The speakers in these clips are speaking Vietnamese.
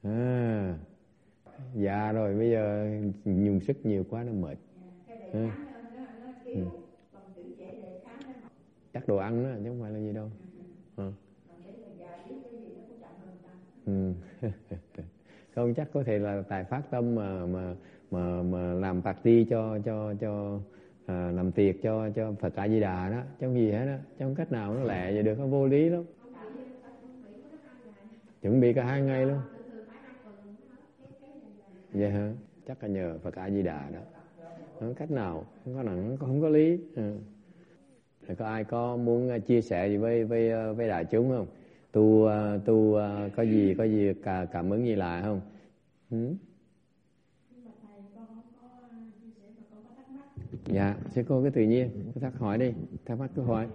À, già rồi bây giờ dùng sức nhiều quá nó mệt. Chắc đồ ăn đó chứ không phải là gì đâu. Không, chắc có thể là tại phát tâm mà làm party cho làm tiệc cho Phật A Di Đà đó, trong gì hết đó, trong cách nào nó lẹ vậy được, nó vô lý lắm. Chuẩn bị cả 2 ngày luôn. Vậy hả? Chắc là nhờ Phật A Di Đà đó. Nó cách nào không có lý. Có ai có muốn chia sẻ gì với đại chúng không? Tu có gì cảm ứng gì lại không? Dạ, sư cô cứ tự nhiên, cứ thắc hỏi đi, thắc mắc cứ hỏi.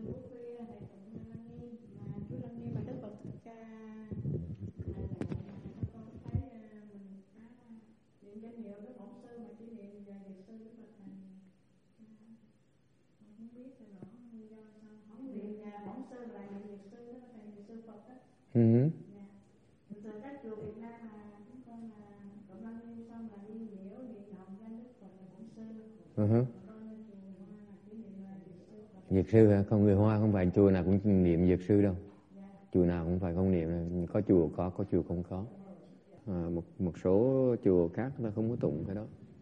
Dược sư hả? Không, người Hoa không phải chùa nào cũng niệm dược sư đâu. Chùa nào cũng phải không niệm, có chùa có chùa không có. Một số chùa khác ta không có tụng cái đó.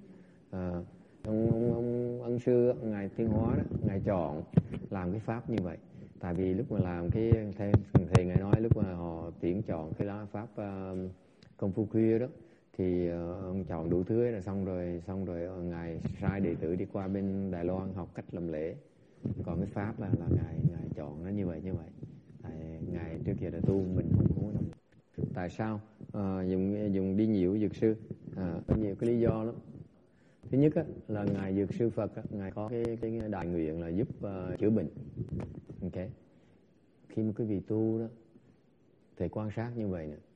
Ông ân sư ngài Tiên Hóa đó, ngài chọn làm cái pháp như vậy. Tại vì lúc mà làm cái thầy ngài nói lúc mà họ tuyển chọn cái lá pháp công phu khuya đó, thì ông chọn đủ thứ là xong rồi ngài sai đệ tử đi qua bên Đài Loan học cách làm lễ. Còn cái pháp là ngài chọn nó như vậy. Tại ngài trước kia đã tu, mình không có. Tại sao dùng đi nhiễu dược sư? Có nhiều cái lý do lắm. Thứ nhất là ngài dược sư Phật ngài có cái đại nguyện là giúp chữa bệnh. Ok. Khi mà quý vị tu đó, thầy quan sát như vậy nè.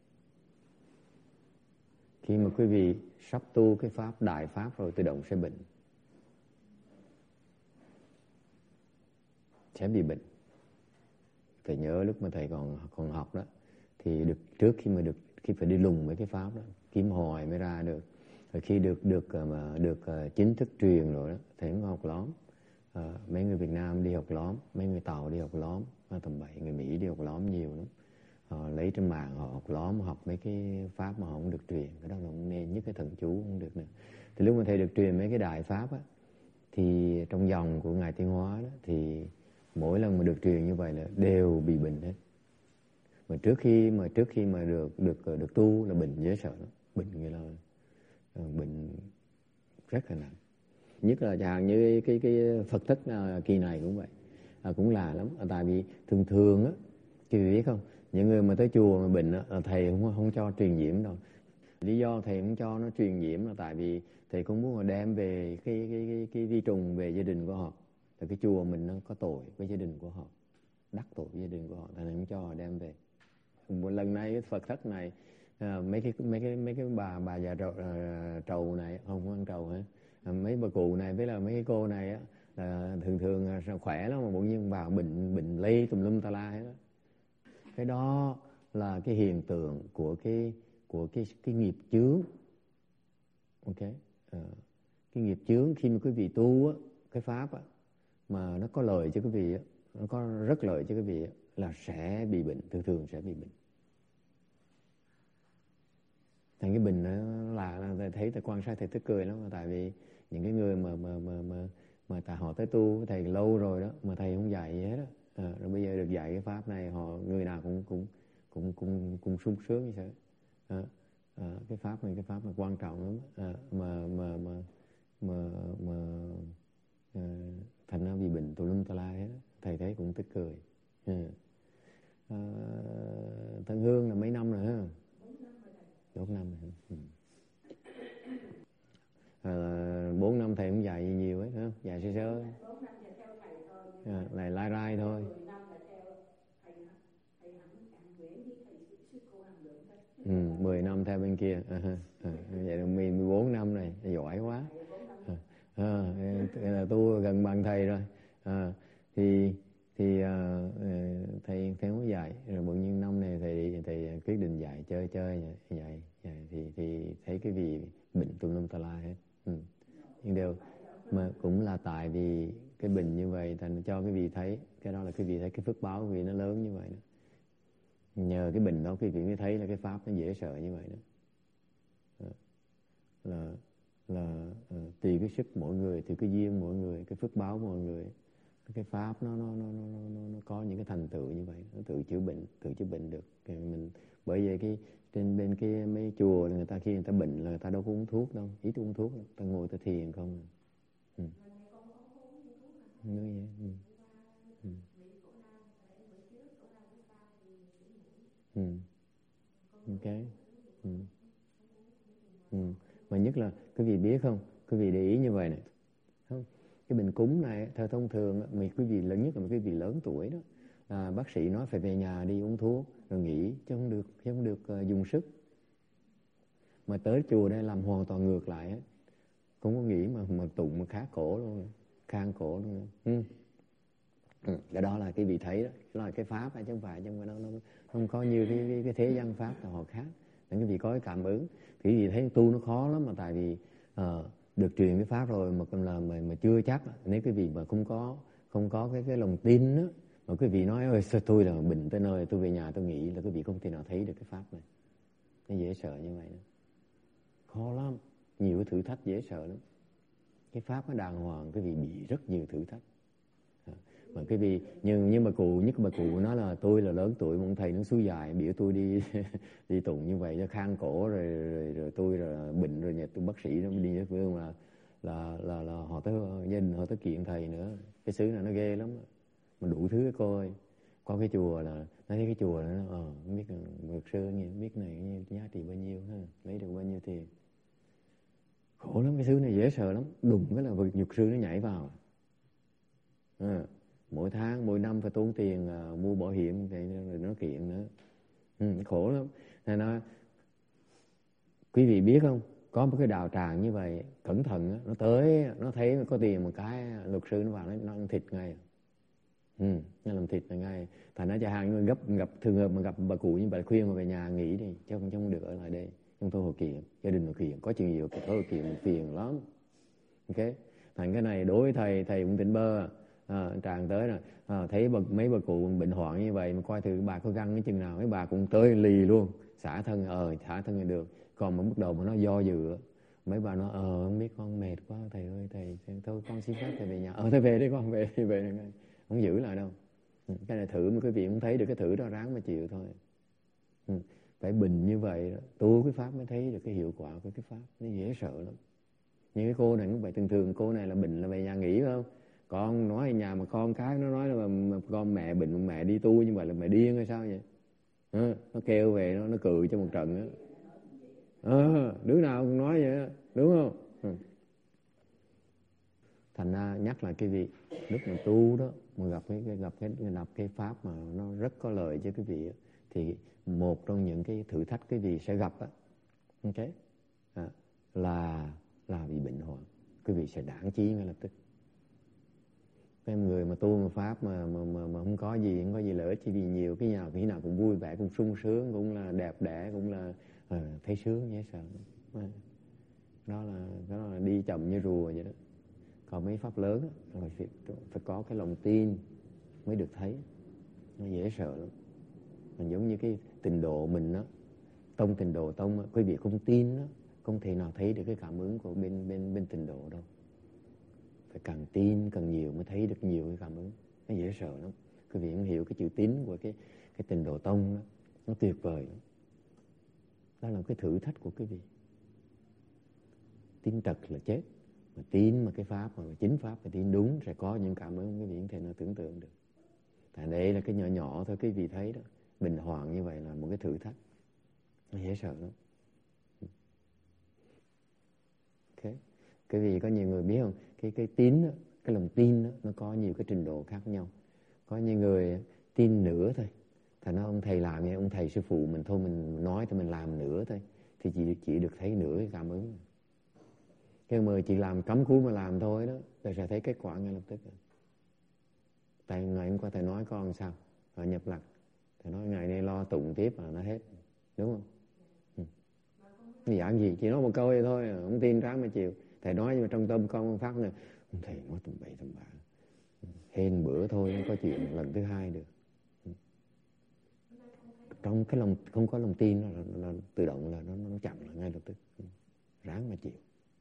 Khi mà quý vị sắp tu cái pháp đại pháp rồi, tự động sẽ bệnh, sẽ bị bệnh. Phải nhớ lúc mà thầy còn học đó, thì trước khi phải đi lùng mấy cái pháp đó, kiếm hồi mới ra được. Rồi khi được chính thức truyền rồi đó, thầy cũng học lóm. Mấy người Việt Nam đi học lóm, mấy người Tàu đi học lóm, tầm 7 người Mỹ đi học lóm nhiều lắm. Họ lấy trên mạng họ học lóm, học mấy cái pháp mà họ không được truyền, cái đó là không nên, nhất cái thần chú không được nữa. Thì lúc mà thầy được truyền mấy cái đại pháp á, thì trong dòng của ngài Tiên Hóa đó, thì mỗi lần mà được truyền như vậy là đều bị bệnh hết. Mà trước khi mà được tu là bệnh dễ sợ lắm. Bệnh nghĩa là bệnh rất là nặng. Nhất là chẳng như cái Phật thất kỳ này cũng vậy, cũng là lắm. Tại vì thường á, quý vị biết không, những người mà tới chùa mà bệnh á, thầy không cho truyền nhiễm đâu. Lý do thầy không cho nó truyền nhiễm là tại vì thầy cũng muốn đem về cái vi trùng về gia đình của họ. Tại cái chùa mình nó có tội với gia đình của họ, đắc tội với gia đình của họ, thầy không cho họ đem về. Một lần này cái Phật thất này, mấy cái bà già trầu này, không ăn trầu hả? Mấy bà cụ này với là mấy cái cô này á, thường khỏe lắm mà bỗng nhiên vào bệnh lây tùm lum tà la hết đó. Cái đó là cái hiện tượng của cái nghiệp chướng. Ok. Cái nghiệp chướng khi mà quý vị tu á, cái pháp á, mà nó có lợi cho quý vị á, nó có rất lợi cho quý vị á, là sẽ bị bệnh, thường sẽ bị bệnh. Thành cái bệnh nó là thấy thầy quan sát thầy tức cười lắm. Tại vì những cái người mà tại họ tới tu thầy lâu rồi đó, mà thầy không dạy gì hết á, rồi bây giờ được dạy cái pháp này, họ người nào cũng sung sướng như thế. Cái pháp này quan trọng lắm, thành ra bị bệnh tùm lum tà la hết á. Thầy thấy cũng tức cười. Thân Hương là mấy năm rồi ha? 4 năm rồi. 4 năm thầy cũng dạy nhiều ấy, hả? Dạy sơ lại lai rai thôi. 10 năm theo bên kia. Vậy là 14 năm rồi, giỏi quá. Là tu gần bằng thầy rồi. Thì thầy không có dạy, rồi bỗng nhiên năm này thầy quyết định dạy chơi dạy thì thấy cái vị bệnh tùm lum tà la hết. Nhưng đều mà cũng là tại vì cái bệnh như vậy thành cho cái vị thấy, cái đó là cái vị thấy cái phước báo của vị nó lớn như vậy đó. Nhờ cái bệnh đó cái vị mới thấy là cái pháp nó dễ sợ như vậy đó. Tùy cái sức mỗi người, tùy cái duyên mỗi người, cái phước báo mỗi người, cái pháp nó có những cái thành tựu như vậy, nó tự chữa bệnh được. Mình bởi vậy cái trên bên cái mấy chùa người ta khi người ta bệnh là người ta đâu có uống thuốc đâu, ít uống thuốc, người ta ngồi ta thiền không. Như vậy. Okay. Mà nhất là quý vị biết không, quý vị để ý như vậy này, không? Cái bệnh cúm này theo thông thường quý vị lớn nhất là quý vị lớn tuổi đó, bác sĩ nói phải về nhà đi uống thuốc rồi nghỉ, chứ không được dùng sức. Mà tới chùa đây làm hoàn toàn ngược lại ấy. Không có nghỉ mà tụng mà khá cổ luôn, khang cổ luôn. Cái đó là cái vị thấy đó, đó là cái pháp chứ không phải, nó không có như cái thế gian pháp là họ khác. Nên cái vị có cái cảm ứng, thì vị thấy tu nó khó lắm, mà tại vì được truyền cái pháp rồi mà chưa chắc. Nếu cái vị mà không có cái lòng tin đó, mà cái vị nói ơi sao tôi là bệnh tới nơi tôi về nhà tôi nghỉ, là cái vị không thể nào thấy được cái pháp này. Nó dễ sợ như vậy đó. Khó lắm, nhiều cái thử thách dễ sợ lắm. Cái pháp nó đàng hoàng, cái vị bị rất nhiều thử thách. Mà cái vị nhưng mà bà cụ nói là tôi là lớn tuổi, một thầy nó xúi dài biểu tôi đi đi tụng như vậy cho khang cổ, rồi tôi là bệnh rồi nhà tôi bác sĩ nó đi với phương là họ tới gia đình họ tới kiện thầy nữa. Cái xứ này nó ghê lắm, mà đủ thứ cái cô ơi. Có cái chùa là nói thấy cái chùa là không biết luật sư nghe biết này giá trị bao nhiêu ha, lấy được bao nhiêu tiền. Khổ lắm, cái xứ này dễ sợ lắm, đùng cái là luật sư nó nhảy vào. Mỗi tháng mỗi năm phải tốn tiền mua bảo hiểm thì rồi nó kiện nữa. Khổ lắm. Nên quý vị biết không, có một cái đạo tràng như vậy cẩn thận nó tới, nó thấy có tiền một cái luật sư nó vào nó ăn thịt ngay. Nó làm thịt là ngay. Thành nó cho hàng gặp thường hợp mà gặp bà cụ như vậy khuyên mà về nhà nghỉ đi, chứ không được ở lại đây. Chúng tôi hồi kiện, gia đình hồi kiện, có chuyện gì cái hồi kiện phiền lắm. Ok, thành cái này đối với thầy cũng tỉnh bơ. Tràng tới rồi thấy mấy bà cụ bệnh hoạn như vậy mà coi thử bà có găng cái chừng nào, mấy bà cũng tới lì luôn, xả thân xả thân là được. Còn mà bắt đầu mà nó do dự, mấy bà nói không biết con mệt quá thầy ơi, thầy thôi con xin phép thầy về nhà. Thầy về đi con, về ngay, không giữ lại đâu. Cái này thử mà quý vị không thấy được cái thử đó ráng mà chịu thôi. Phải bình như vậy tu cái pháp mới thấy được cái hiệu quả của cái pháp, nó dễ sợ lắm. Như cái cô này cũng vậy, thường cô này là bệnh là về nhà nghỉ phải không? Con nói ở nhà mà con cái nó nói là mà con mẹ bệnh mẹ đi tu như vậy là mẹ điên hay sao vậy? Nó kêu về nó cự cho một trận á. Đứa nào cũng nói vậy đó, đúng không? Thành ra nhắc lại cái vị lúc mà tu đó mà gặp cái pháp mà nó rất có lợi cho cái vị, thì một trong những cái thử thách cái vị sẽ gặp á, okay, là bị bệnh hoạn. Quý vị sẽ đãng trí ngay lập tức. Cái người mà tu một pháp mà không có gì lợi ích, chỉ vì nhiều cái nào cũng vui vẻ, cũng sung sướng, cũng là đẹp đẽ, cũng là thấy sướng dễ sợ. Đó là đi chậm như rùa vậy đó. Còn mấy pháp lớn rồi phải có cái lòng tin mới được thấy, nó dễ sợ lắm. Mình giống như cái tịnh độ mình đó, tịnh độ tông, quý vị không tin đó, không thể nào thấy được cái cảm ứng của bên tịnh độ đâu. Phải càng tin càng nhiều mới thấy được nhiều cái cảm ứng, nó dễ sợ lắm. Quý vị không hiểu cái chữ tín của cái tịnh độ tông đó, nó tuyệt vời lắm. Đó là cái thử thách của quý vị. Tin trật là chết, mà tin mà cái pháp mà chính pháp mà tin đúng sẽ có những cảm ứng quý vị không thể nào tưởng tượng được. Tại đây là cái nhỏ thôi, quý vị thấy đó, bình hoạn như vậy là một cái thử thách, nó dễ sợ lắm. Okay. Cái vì có nhiều người biết không, cái tín đó, cái lòng tin đó, nó có nhiều cái trình độ khác nhau. Có những người tin nửa thôi, thành nó ông thầy làm vậy, ông thầy sư phụ mình thôi, mình nói thì mình làm nửa thôi, thì chỉ được thấy nửa cái cảm ứng. Cái người chỉ làm cắm cúi mà làm thôi đó, rồi sẽ thấy kết quả ngay lập tức. Tại ngày hôm qua thầy nói con sao? Ở nhập lặng. Thầy nói ngày nay lo tụng tiếp là nó hết. Đúng không? Giảng gì? Chỉ nói một câu vậy thôi. Không tin ráng mà chịu. Thầy nói nhưng mà trong tâm con phát này. Thầy nói tụng bậy tụng bạ. Hên bữa thôi không có chuyện lần thứ hai được. Trong cái lòng không có lòng tin là tự động là nó chậm là ngay lập tức. Ráng mà chịu.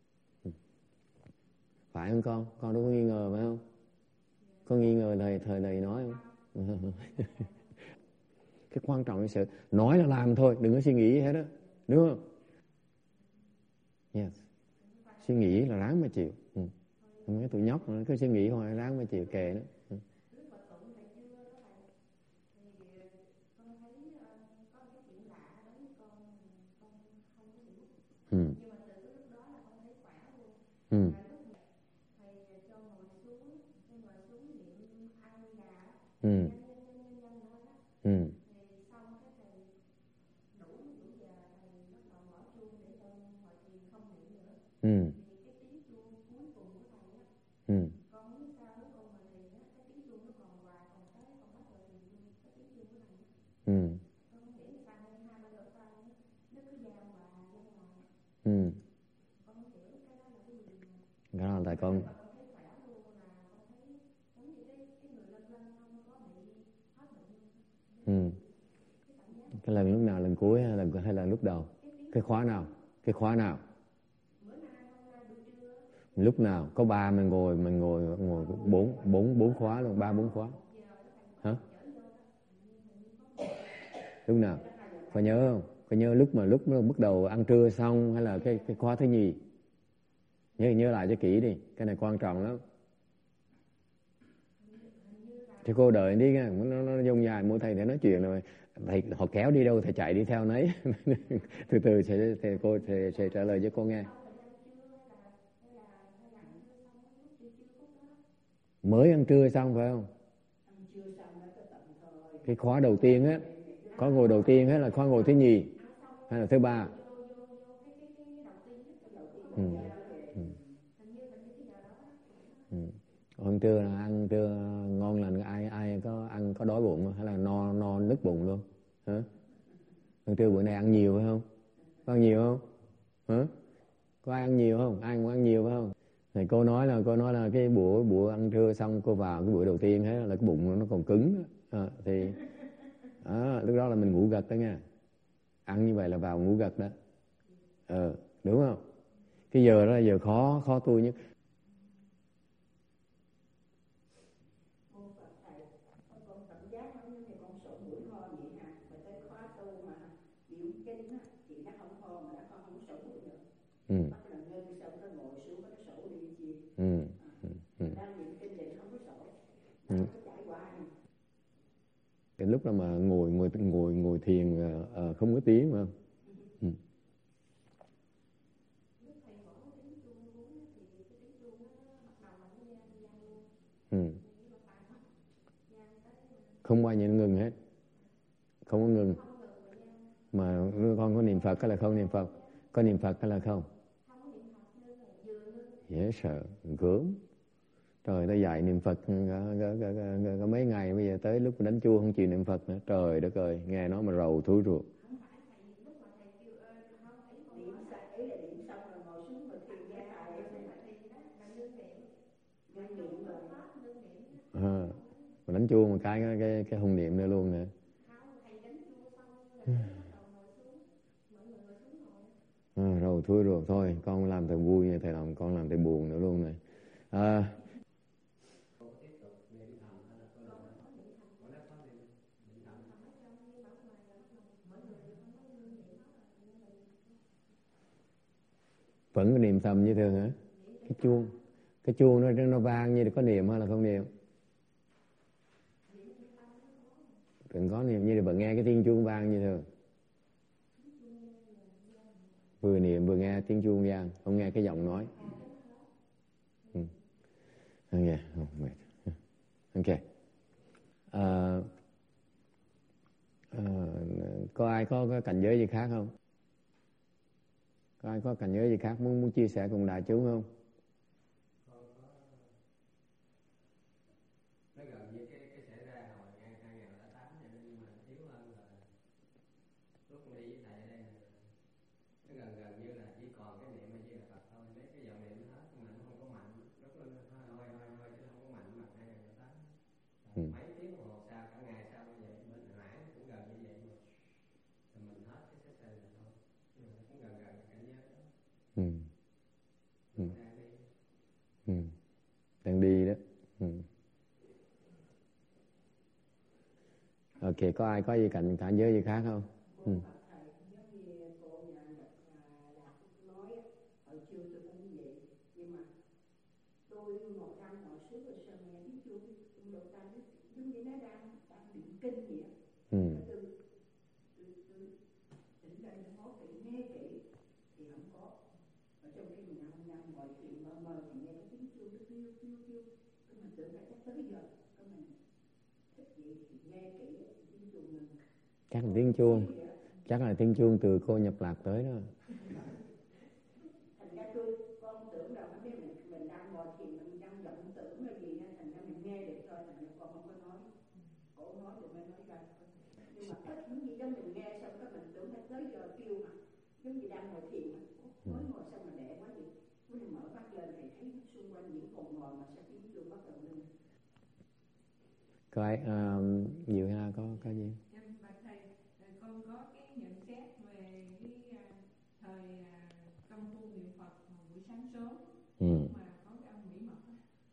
Phải không con? Con đâu có nghi ngờ phải không? Có nghi ngờ thầy nói không? Cái quan trọng là sự nói là làm thôi, đừng có suy nghĩ gì hết đó, đúng không? Yes. Suy nghĩ là ráng mà chịu. Mấy tụi nhóc nó cứ suy nghĩ hoài, ráng mà chịu kệ nó. Đó là tại con cái lần lúc nào, lần cuối hay là lúc đầu? Cái khóa nào? Cái khóa nào? Lúc nào? Có ba mình ngồi bốn khóa luôn, 3-4 khóa. Hả? Lúc nào? Có nhớ không? Có nhớ lúc nó bắt đầu ăn trưa xong hay là cái khóa thứ nhì? Nhớ lại cho kỹ đi, cái này quan trọng lắm. Thì cô đợi đi nha, nó dông dài mua thầy để nói chuyện rồi. Thầy họ kéo đi đâu thầy chạy đi theo nấy. Từ từ cô sẽ trả lời cho cô nghe. Mới ăn trưa xong phải không? Cái khóa đầu tiên á, khóa ngồi đầu tiên hay là khóa ngồi thứ nhì hay là thứ ba? Hôm trưa là ăn trưa ngon lành, ai có ăn có đói bụng hay là no nứt bụng luôn? Hả? Hôm trưa bữa nay ăn nhiều phải không? Có ăn nhiều không? Hả? Có ai ăn nhiều không? Ai muốn ăn nhiều phải không? Thì cô nói là cái bữa ăn trưa xong cô vào cái bữa đầu tiên thế là cái bụng nó còn cứng thì lúc đó là mình ngủ gật đó nha. Ăn như vậy là vào ngủ gật đó. Đúng không? Cái giờ đó là giờ khó tu nhất. Cái lúc đó mà ngồi thiền không có tiếng mà. Không bao giờ ngừng hết, không có ngừng. Mà con có niệm Phật hay là không niệm Phật? Có niệm Phật hay là không? Dễ sợ, gớm. Trời, ta dạy niệm Phật có mấy ngày, bây giờ tới lúc đánh chuông không chịu niệm Phật nữa. Trời đất ơi, nghe nó mà rầu thúi ruột. Mà đánh chuông một cái hùng niệm nữa luôn nè. Rầu thúi ruột. Thôi con làm thầy vui thầy làm, con làm thầy buồn nữa luôn này. Vẫn có niệm thầm như thường hả? Cái chuông nó vang như có niệm hay là không niệm? Đừng có niệm, như là bạn nghe cái tiếng chuông vang như thường. Vừa niệm vừa nghe tiếng chuông vang, không nghe cái giọng nói. Nghe không mệt. Ok. Có ai có cảnh giới gì khác không? Có ai có cảnh giới gì khác muốn chia sẻ cùng đại chúng không? kia có ai có gì cảnh giới gì khác không? Chắc là tiếng chuông, chắc là tiếng chuông từ cô nhập lạc tới đó. Thành ra con tưởng rằng mình đang ngồi thiền, mình đang vọng tưởng là gì, thành ra mình nghe được thôi, thành ra con không có nói. Cổ nói rồi mới nói ra. Nhưng mà ít những gì đó mình nghe xong cái mình tưởng là tới giờ kêu mà, giống như đang ngồi thiền mà, mới ngồi xong mà đẻ quá gì, mình mở mắt lên thì thấy xung quanh những hồn ngồi mà sao tiếng chuông bắt đầu lên. Có ai Diệu Ha có gì? Bạch thầy, con có cái nhận xét về cái thời công phu niệm Phật buổi sáng sớm, mà có cái ông Mỹ Mật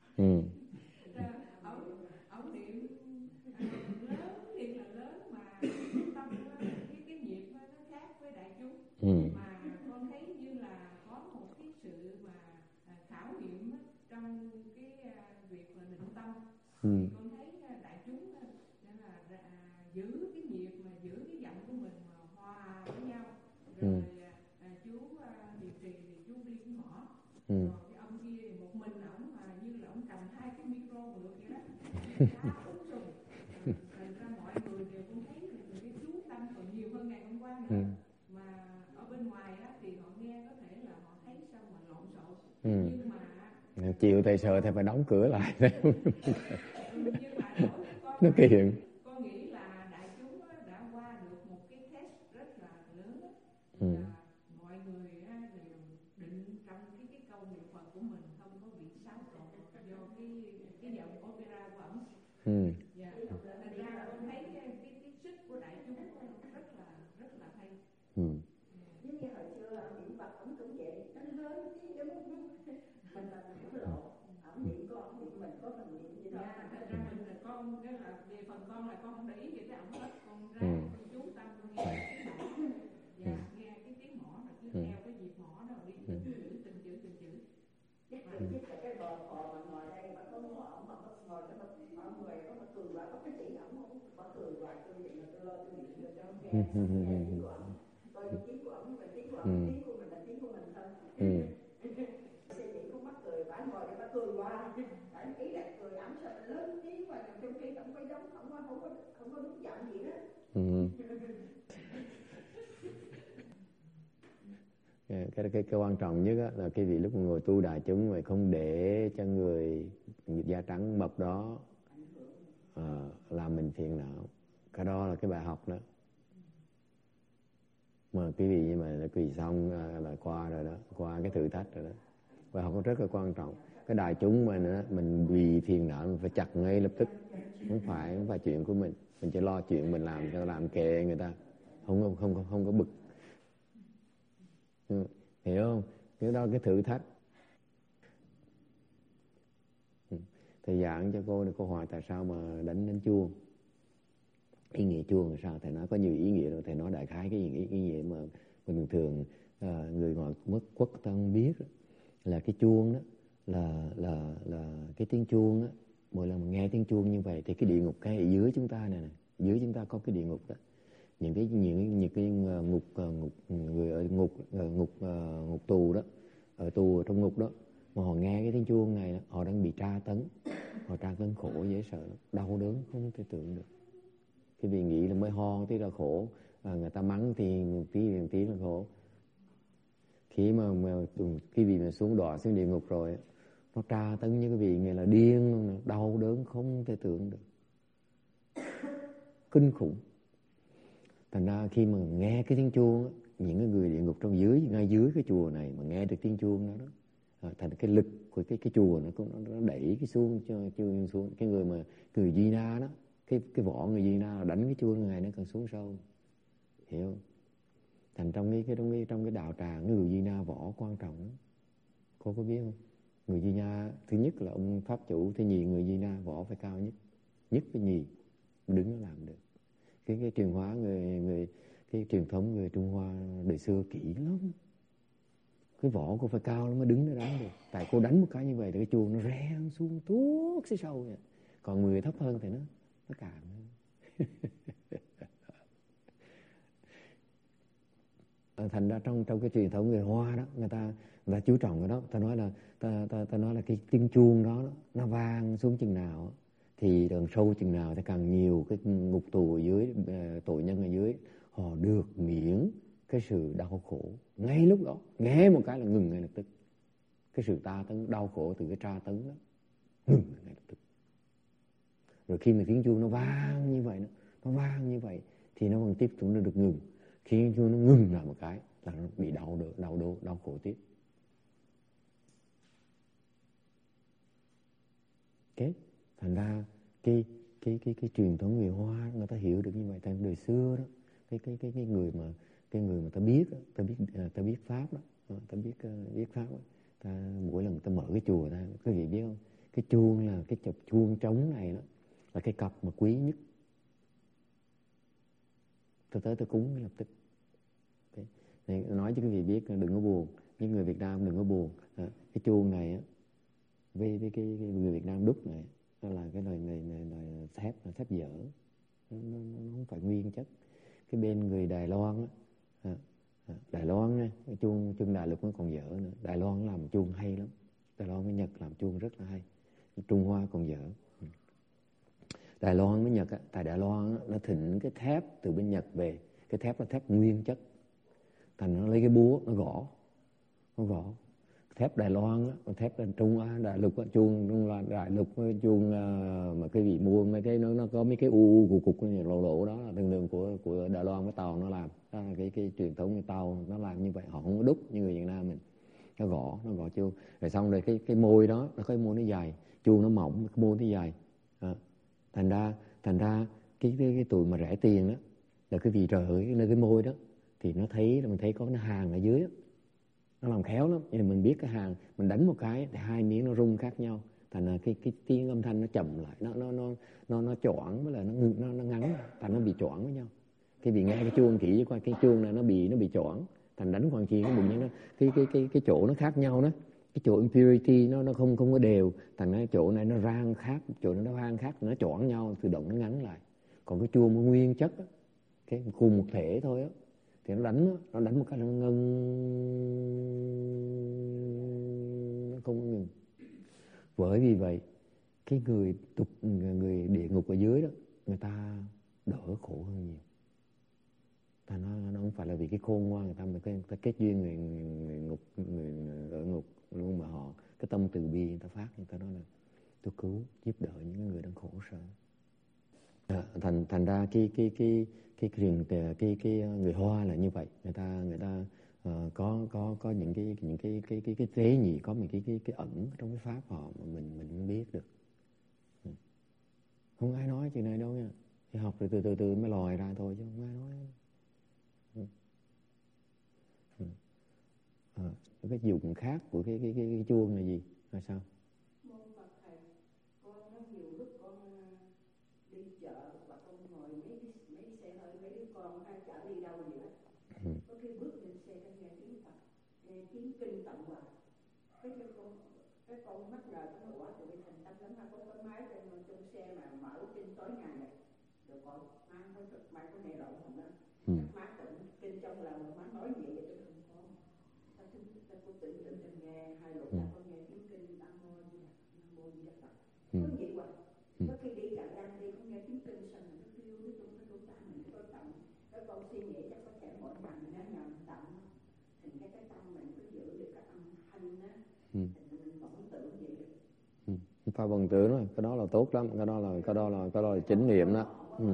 ông niệm lớn thiệt là lớn, mà tâm cái nhịp nó khác với đại chúng, mà con thấy như là có một cái sự mà khảo nghiệm trong cái việc là định tâm. Con thấy đại chúng là giữ cái nhịp, mà giữ cái giọng của mình mà hòa với nhau, rồi chú điều trì thì chú đi cũng mỏ, rồi cái ông kia thì một mình ổng mà như là ổng cầm hai cái micro ngược vậy đó, khá úng sùng. Thành ra mọi người đều cũng thấy cái chú tâm còn nhiều hơn ngày hôm qua nữa, mà ở bên ngoài á, thì họ nghe có thể là họ thấy sao mà lộn xộn, nhưng mà chiều thầy sợ thầy phải đóng cửa lại. nhưng mà đối với con nó kỳ hiện. Con nghĩ là đại chúng đã qua được một cái test rất là lớn, là mọi người đều định trong cái câu niệm Phật của mình không có bị xáo trộn do cái giọng opera của ổng. Thành ra con thấy cái sức của đại chúng rất là hay. Giống như hồi xưa niệm Phật ổng cũng vậy, nó lớn cái giống mình là hiểu lộ, ổng niệm có ổng niệm mình có mình niệm vậy đó. Thật ra mình là con, cái là về phần con là con không để ý gì tới ổng hết, con ra con chú tâm con nghe cái mỏ, nghe cái tiếng mỏ, rồi cứ theo cái nhịp mỏ đó đi từng chữ. Chắc là cái bờ cò mà ngồi đây mà có ổng mà ngồi cái mọi người có mà cười quá, có cái chỉ ổng không mà cười hoài, tôi vậy mà tôi lo tôi niệm cho nó nghe tiếng của ổng, coi tiếng của ổng và tiếng của ổng, tiếng của mình là tiếng của mình thôi. Suy nghĩ cũng mắc cười, bà ngồi đây bà cười hoài, bà ý là cười ổng sao lớn tiếng mà trong khi ổng có giống, không có đúng giọng gì đó. Cái quan trọng nhất á, là cái vị lúc ngồi tu đại chúng mà không để cho người da trắng mập đó làm mình phiền não. Cái đó là cái bài học đó. Mà quý vị nhưng mà quý vị xong là qua rồi đó, qua cái thử thách rồi đó. Bài học nó rất là quan trọng. Cái đại chúng mình vì phiền não mình phải chặt ngay lập tức, không phải chuyện của mình chỉ lo chuyện mình làm kệ người ta, không có bực. Hiểu không? Cái đó cái thử thách. Thầy giảng cho cô hỏi tại sao mà đánh chuông. Ý nghĩa chuông là sao? Thầy nói có nhiều ý nghĩa rồi. Thầy nói đại khái cái ý nghĩa mà mình thường người ngoại quốc ta không biết đó, là cái chuông đó là cái tiếng chuông á. Mỗi lần mà nghe tiếng chuông như vậy thì cái địa ngục cái ở dưới chúng ta này, dưới chúng ta có cái địa ngục đó. Những cái người ở ngục tù đó, ở tù ở trong ngục đó, mà họ nghe cái tiếng chuông này, họ đang bị tra tấn, họ tra tấn khổ dễ sợ lắm, đau đớn không thể tưởng được. Cái vị nghĩ là mới ho tí là khổ, người ta mắng thì tí là khổ. Khi mà cái vị mà xuống đọa xuống địa ngục rồi, nó tra tấn như cái vị này là điên, đau đớn không thể tưởng được, kinh khủng. Thành ra khi mà nghe cái tiếng chuông, những cái người địa ngục trong ngay dưới cái chùa này mà nghe được tiếng chuông đó, thành cái lực của cái chùa nó đẩy cái chuông xuống. Cái người Di Na đó, cái vỏ người Di Na đánh cái chuông này nó càng xuống sâu, hiểu không? Thành trong cái đạo tràng người Di Na vỏ quan trọng lắm. Cô có biết không? Người Di Na thứ nhất là ông pháp chủ, thứ nhì người Di Na vỏ phải cao nhất với nhì đứng nó làm được. cái truyền hóa cái truyền thống người Trung Hoa đời xưa kỹ lắm. Cái vỏ cô phải cao lắm mới đứng nó đánh được. Tại cô đánh một cái như vậy thì cái chuông nó reo xuống tuốt phía sau vậy. Còn người thấp hơn thì nó cạn. Thành ra trong cái truyền thống người Hoa đó, người ta chú trọng cái đó. Ta nói là cái tiếng chuông đó nó vang xuống chừng nào thì càng sâu chừng nào thì càng nhiều cái ngục tù ở dưới, tội nhân ở dưới họ được miễn cái sự đau khổ. Ngay lúc đó nghe một cái là ngừng ngay lập tức. Cái sự tra tấn đau khổ từ cái tra tấn đó ngừng ngay lập tức. Rồi khi mà tiếng chuông nó vang như vậy, nó vang như vậy thì nó còn tiếp tục nó được ngừng. Khi tiếng chuông nó ngừng lại một cái là nó bị đau khổ tiếp. Okay. Thành ra cái truyền thống người Hoa người ta hiểu được như vậy. Tại đời xưa đó cái người mà ta biết pháp đó, ta biết pháp đó, ta mỗi lần ta mở cái chùa ra, quý vị biết không, cái chuông là cái chập chuông trống này đó là cái cặp mà quý nhất. Tôi tới tôi cúng lập tức. Okay. Này, nói cho quý vị biết đừng có buồn, những người Việt Nam đừng có buồn. Cái chuông này á với cái người Việt Nam đúc này nó là cái loại thép dở, nó không phải nguyên chất. Cái bên người Đài Loan á, Đài Loan nha, cái chuông Đại Lục nó còn dở nữa. Đài Loan làm chuông hay lắm, Đài Loan với Nhật làm chuông rất là hay. Trung Hoa còn dở. Đài Loan với Nhật á, tại Đài Loan á, nó thịnh cái thép từ bên Nhật về, cái thép là thép nguyên chất, thành nó lấy cái búa nó gõ. Thép Đài Loan á, còn thép Trung Á Đại Lục á, chuông Đại Lục chuông mà cái vị mua mấy cái nó có mấy cái cục lỗ đó là thường đường của Đài Loan với Tàu nó làm. Đó là cái truyền thống của Tàu nó làm như vậy, họ không có đúc như người Việt Nam mình. Nó gõ chuông. Rồi xong rồi cái môi đó, nó có cái môi nó dài, chuông nó mỏng, cái môi nó dài. Thành ra cái tụi mà rẻ tiền đó là cái vị trời ở nơi cái môi đó thì nó thấy là mình thấy có cái hàng ở dưới đó. Nó làm khéo lắm, nhưng mình biết cái hàng mình đánh một cái thì hai miếng nó rung khác nhau, thành là cái tiếng âm thanh nó chậm lại, nó choảng với là nó ngắn, thành nó bị choảng với nhau. Khi bị nghe cái chuông kỹ qua cái chuông này nó bị choảng, thành đánh hoàn chi cái mình nó cái chỗ nó khác nhau đó, cái chỗ impurity nó không có đều, thành cái chỗ này nó rang khác, chỗ này nó vang khác, nó choảng nhau, tự động nó ngắn lại. Còn cái chuông nguyên chất á, cái cùng một thể thôi á, thì nó đánh một cái nó ngân, nó không ngừng. Bởi vì vậy cái người địa ngục ở dưới đó, người ta đỡ khổ hơn nhiều. Ta nó không phải là vì cái khôn ngoan người ta kết duyên người ở ngục luôn, mà họ cái tâm từ bi người ta phát, người ta nói là tôi cứu giúp đỡ những người đang khổ sở. Thành ra cái người Hoa là như vậy, người ta có những cái tế nhị, có một cái ẩn trong cái pháp họ mà mình không biết được. Không ai nói chuyện này đâu nha, thì học rồi từ mới lòi ra thôi chứ không ai nói. Cái dụng khác của cái chuông là gì là sao? Môn Phật thầy, con có nhiều lúc con đi chợ và con ngồi mấy xe hơi, mấy đứa con hay chở đi đâu vậy đó, có khi bước lên xe con nghe tiếng Phật, nghe tiếng kinh tụng hoài, cái con mắc ngờ con nói tụi mình thành tâm lắm, mà con có máy trong xe mà mở kinh tối ngày này, rồi con mai có nghe rộng không đó, má tụng kinh trong lòng má nói gì vậy chứ không có, ta có tự nghe hai lúc ta có nghe tiếng kinh Nam Mô Di Đà Phật, có vậy hoài. Có khi đi chợ đêm đi con nghe tiếng kinh xong rồi nó kêu với tôi ta mình có tụng, cái con suy nghĩ chắc có thể mỗi ngày mình nói nhầm tụng, thành cái tâm mình cứ giữ được cái âm thanh á, thành mình vọng tưởng vậy được. Phải vọng tưởng rồi, cái đó là tốt lắm, cái đó là chánh niệm đó.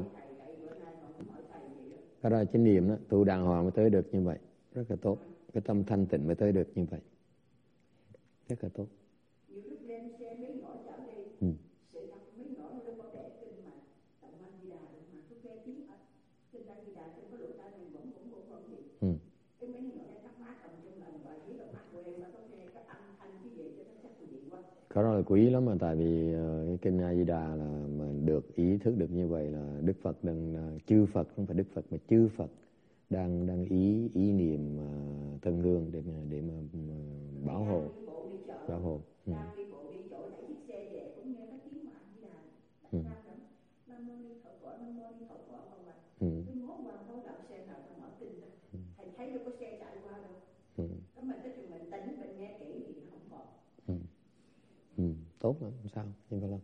Cái đó là chánh niệm đó, tu đàng hoàng mới tới được như vậy, rất là tốt. Cái tâm thanh tịnh mới tới được như vậy, rất là tốt. Nhiều lúc lên xe mấy ngõ chở đi, sẽ đọc mấy ngõ nó đâu có để kinh mà tụng A Di Đà được, mà cứ nghe tiếng kinh A Di Đà trên có lỗ tai mình vẫn gì. Cái mấy ngõ này thắc mắc trong lòng và biết là mắc của em mà có nghe cái âm thanh cái gì cho nó chắc là gì quá. Cái đó là quý lắm mà, tại vì cái kinh A Di Đà là được ý thức được như vậy là Đức Phật đang, chư Phật, không phải Đức Phật mà chư Phật đang ý niệm tân hương để mà bảo hộ. Bảo hộ. Đi bộ đi chỗ đẩy chiếc xe về cũng nghe cái tiếng mà Di Đà. Nam mô Ni Thọ Quả, Nam mô Ni Thọ Quả mà. Cái mốt qua đâu đạo xe nào ta mở kinh ra. Thầy thấy đâu có xe chạy qua đâu. Cái mình tới chừng mình tỉnh, mình nghe kỹ thì nó không còn. Tốt lắm, không sao, nhưng mà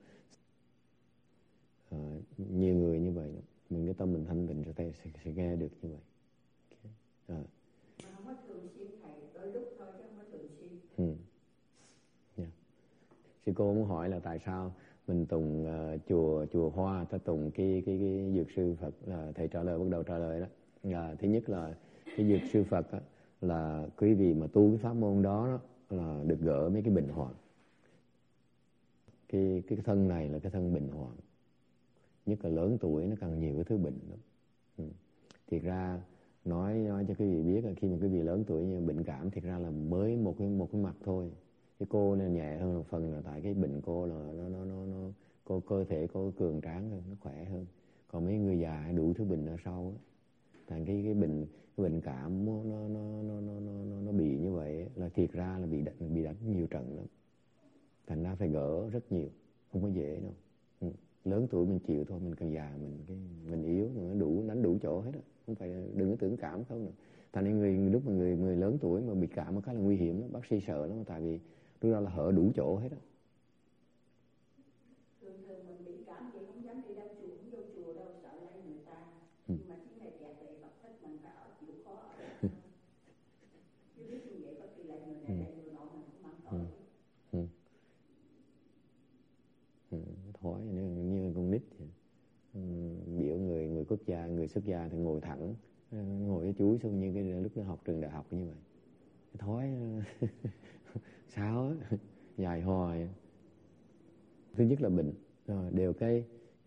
nhiều người như vậy, mình cái tâm mình thanh tịnh rồi sẽ nghe được như vậy. Mà không có thường xuyên thầy, đôi lúc thôi chứ không có thường xuyên. Sư cô muốn hỏi là tại sao mình tụng chùa Hoa, ta tụng cái dược sư Phật, là thầy trả lời, bắt đầu trả lời đó. Thứ nhất là cái dược sư Phật đó, là quý vị mà tu cái pháp môn đó là được gỡ mấy cái bệnh hoạn. Cái thân này là cái thân bệnh hoạn, nhất là lớn tuổi nó càng nhiều cái thứ bệnh lắm. Thiệt ra nói cho quý vị biết là khi mà quý vị lớn tuổi như bệnh cảm, thiệt ra là mới một cái mặt thôi. Cái cô nên nhẹ hơn một phần là tại cái bệnh cô là cô cơ thể cô cường tráng hơn, nó khỏe hơn. Còn mấy người già đủ thứ bệnh ở sau á, thành cái bệnh cảm nó bị như vậy là thiệt ra là bị đánh nhiều trận lắm. Thành ra phải gỡ rất nhiều, không có dễ đâu. Lớn tuổi mình chịu thôi, mình càng già mình yếu, mình đánh đủ chỗ hết á, không phải đừng có tưởng cảm không nữa. Thành nên lúc mà người lớn tuổi mà bị cảm khá là nguy hiểm đó, bác sĩ sợ lắm, tại vì lúc đó là hở đủ chỗ hết á. Thường mình bị cảm vậy không dám đi đâu chùa, không vô chùa đâu, sợ lây người ta. Nhưng mà chuyến này kẹt về Phật thích mình phải ở chịu khó ở. Chứ biết như vậy có khi lại người này lại người nọ mình cũng mang tội. Thói như con nít vậy. Biểu người quốc gia, người xuất gia thì ngồi thẳng, ngồi cái chuối xuống như cái lúc nó học trường đại học như vậy. Cái thói sao á, dài hoài. Thứ nhất là bệnh, đều cái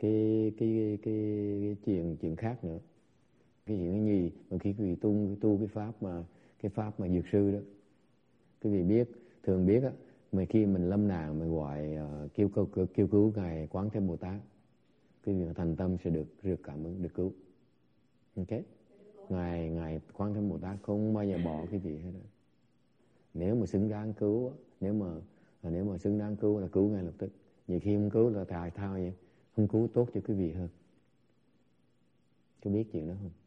chuyện khác nữa. Cái chuyện gì mà khi quý vị tu cái pháp mà dược sư đó, quý vị thường biết á, mà khi mình lâm nạn mình gọi kêu cứu ngài Quán Thế Bồ Tát, cái việc thành tâm sẽ được cảm ứng, được cứu. Ok, ngài Quán Thế Bồ Tát không bao giờ bỏ cái gì hết đó. Nếu mà xứng đáng cứu, nếu mà xứng đáng cứu là cứu ngay lập tức. Nhiều khi không cứu là tại thao vậy, không cứu tốt cho quý vị hơn. Có biết chuyện đó không?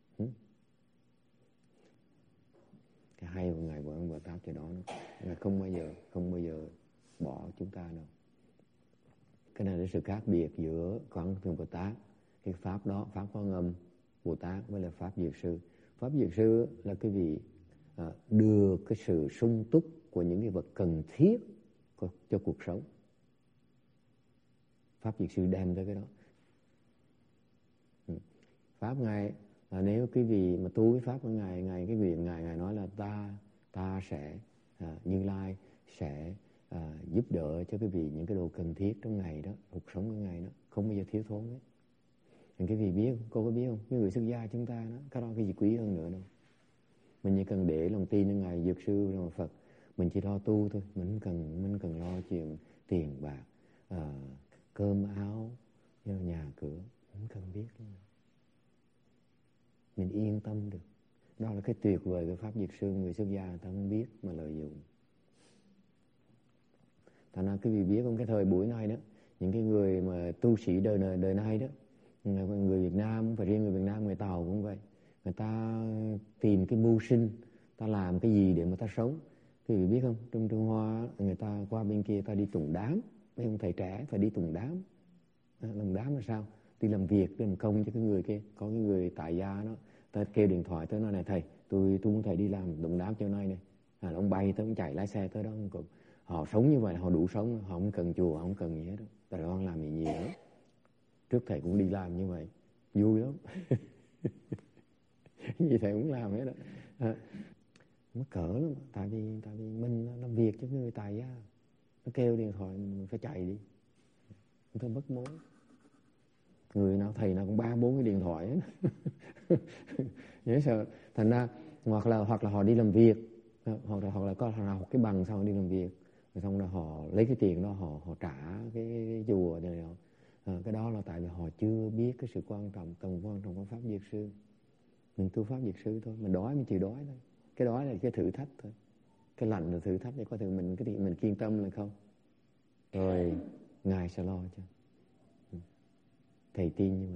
Cái hay của ngài Quán Bồ Tát cho đó nó, ngài không bao giờ bỏ chúng ta đâu. Cái này là sự khác biệt giữa Quán Thế Bồ Tát, cái pháp đó, pháp Quan Âm Bồ Tát với là pháp dược sư. Pháp dược sư là cái vị đưa cái sự sung túc của những cái vật cần thiết cho cuộc sống. Pháp dược sư đem tới cái đó. Pháp ngài là nếu quý vị mà tu cái pháp của ngài cái nguyện ngài nói là ta sẽ Như Lai sẽ giúp đỡ cho quý vị những cái đồ cần thiết trong ngày đó, cuộc sống của ngài đó không bao giờ thiếu thốn hết. Quý vị biết, cô có biết không? Cái người xuất gia chúng ta đó, cái đó cái gì quý hơn nữa đâu. Mình chỉ cần để lòng tin trong ngài dược sư rồi Phật, mình chỉ lo tu thôi, mình cần lo chuyện tiền bạc, cơm áo, nhà cửa, không cần biết nữa. Mình yên tâm được. Đó là cái tuyệt vời của pháp dược sư, người xuất gia người ta không biết mà lợi dụng. Thành ra quý vị biết không, cái thời buổi này đó, những cái người mà tu sĩ đời này đó, người Việt Nam, không phải riêng người Việt Nam, người Tàu cũng vậy. Người ta tìm cái mưu sinh, ta làm cái gì để mà ta sống. Quý vị biết không, trong Trung Hoa người ta qua bên kia ta đi tùng đám. Mấy ông thầy trẻ phải đi tùng đám. Tùng đám là sao? Đi làm việc, đi làm công cho cái người kia. Có cái người tại gia đó, ta kêu điện thoại tới nói này thầy, tôi muốn thầy đi làm tùng đám cho nay này. Ông bay tới, ông chạy lái xe tới đó. Họ sống như vậy, họ đủ sống, họ không cần chùa, họ không cần gì hết. Tại họ làm gì nhiều lắm. Trước thầy cũng đi làm như vậy, vui lắm. Gì thầy cũng làm hết đó. Nó cỡ lắm, tại vì mình làm việc cho người tài gia, nó kêu điện thoại mình phải chạy đi, tôi mất mối. Người nào thầy nào cũng 3-4 cái điện thoại hết. Dễ sợ. Thành ra hoặc là họ đi làm việc, hoặc là có học cái bằng xong đi làm việc, rồi xong rồi họ lấy cái tiền đó họ trả cái chùa này nọ. Cái đó là tại vì họ chưa biết cái sự tầm quan trọng của pháp Diệt sư. Mình tu pháp Diệt sư thôi, mình đói mình chịu đói thôi. Cái đói là cái thử thách thôi, cái lạnh là thử thách để có thể mình kiên tâm là không, rồi Ngài sẽ lo cho. Thầy tin như vậy.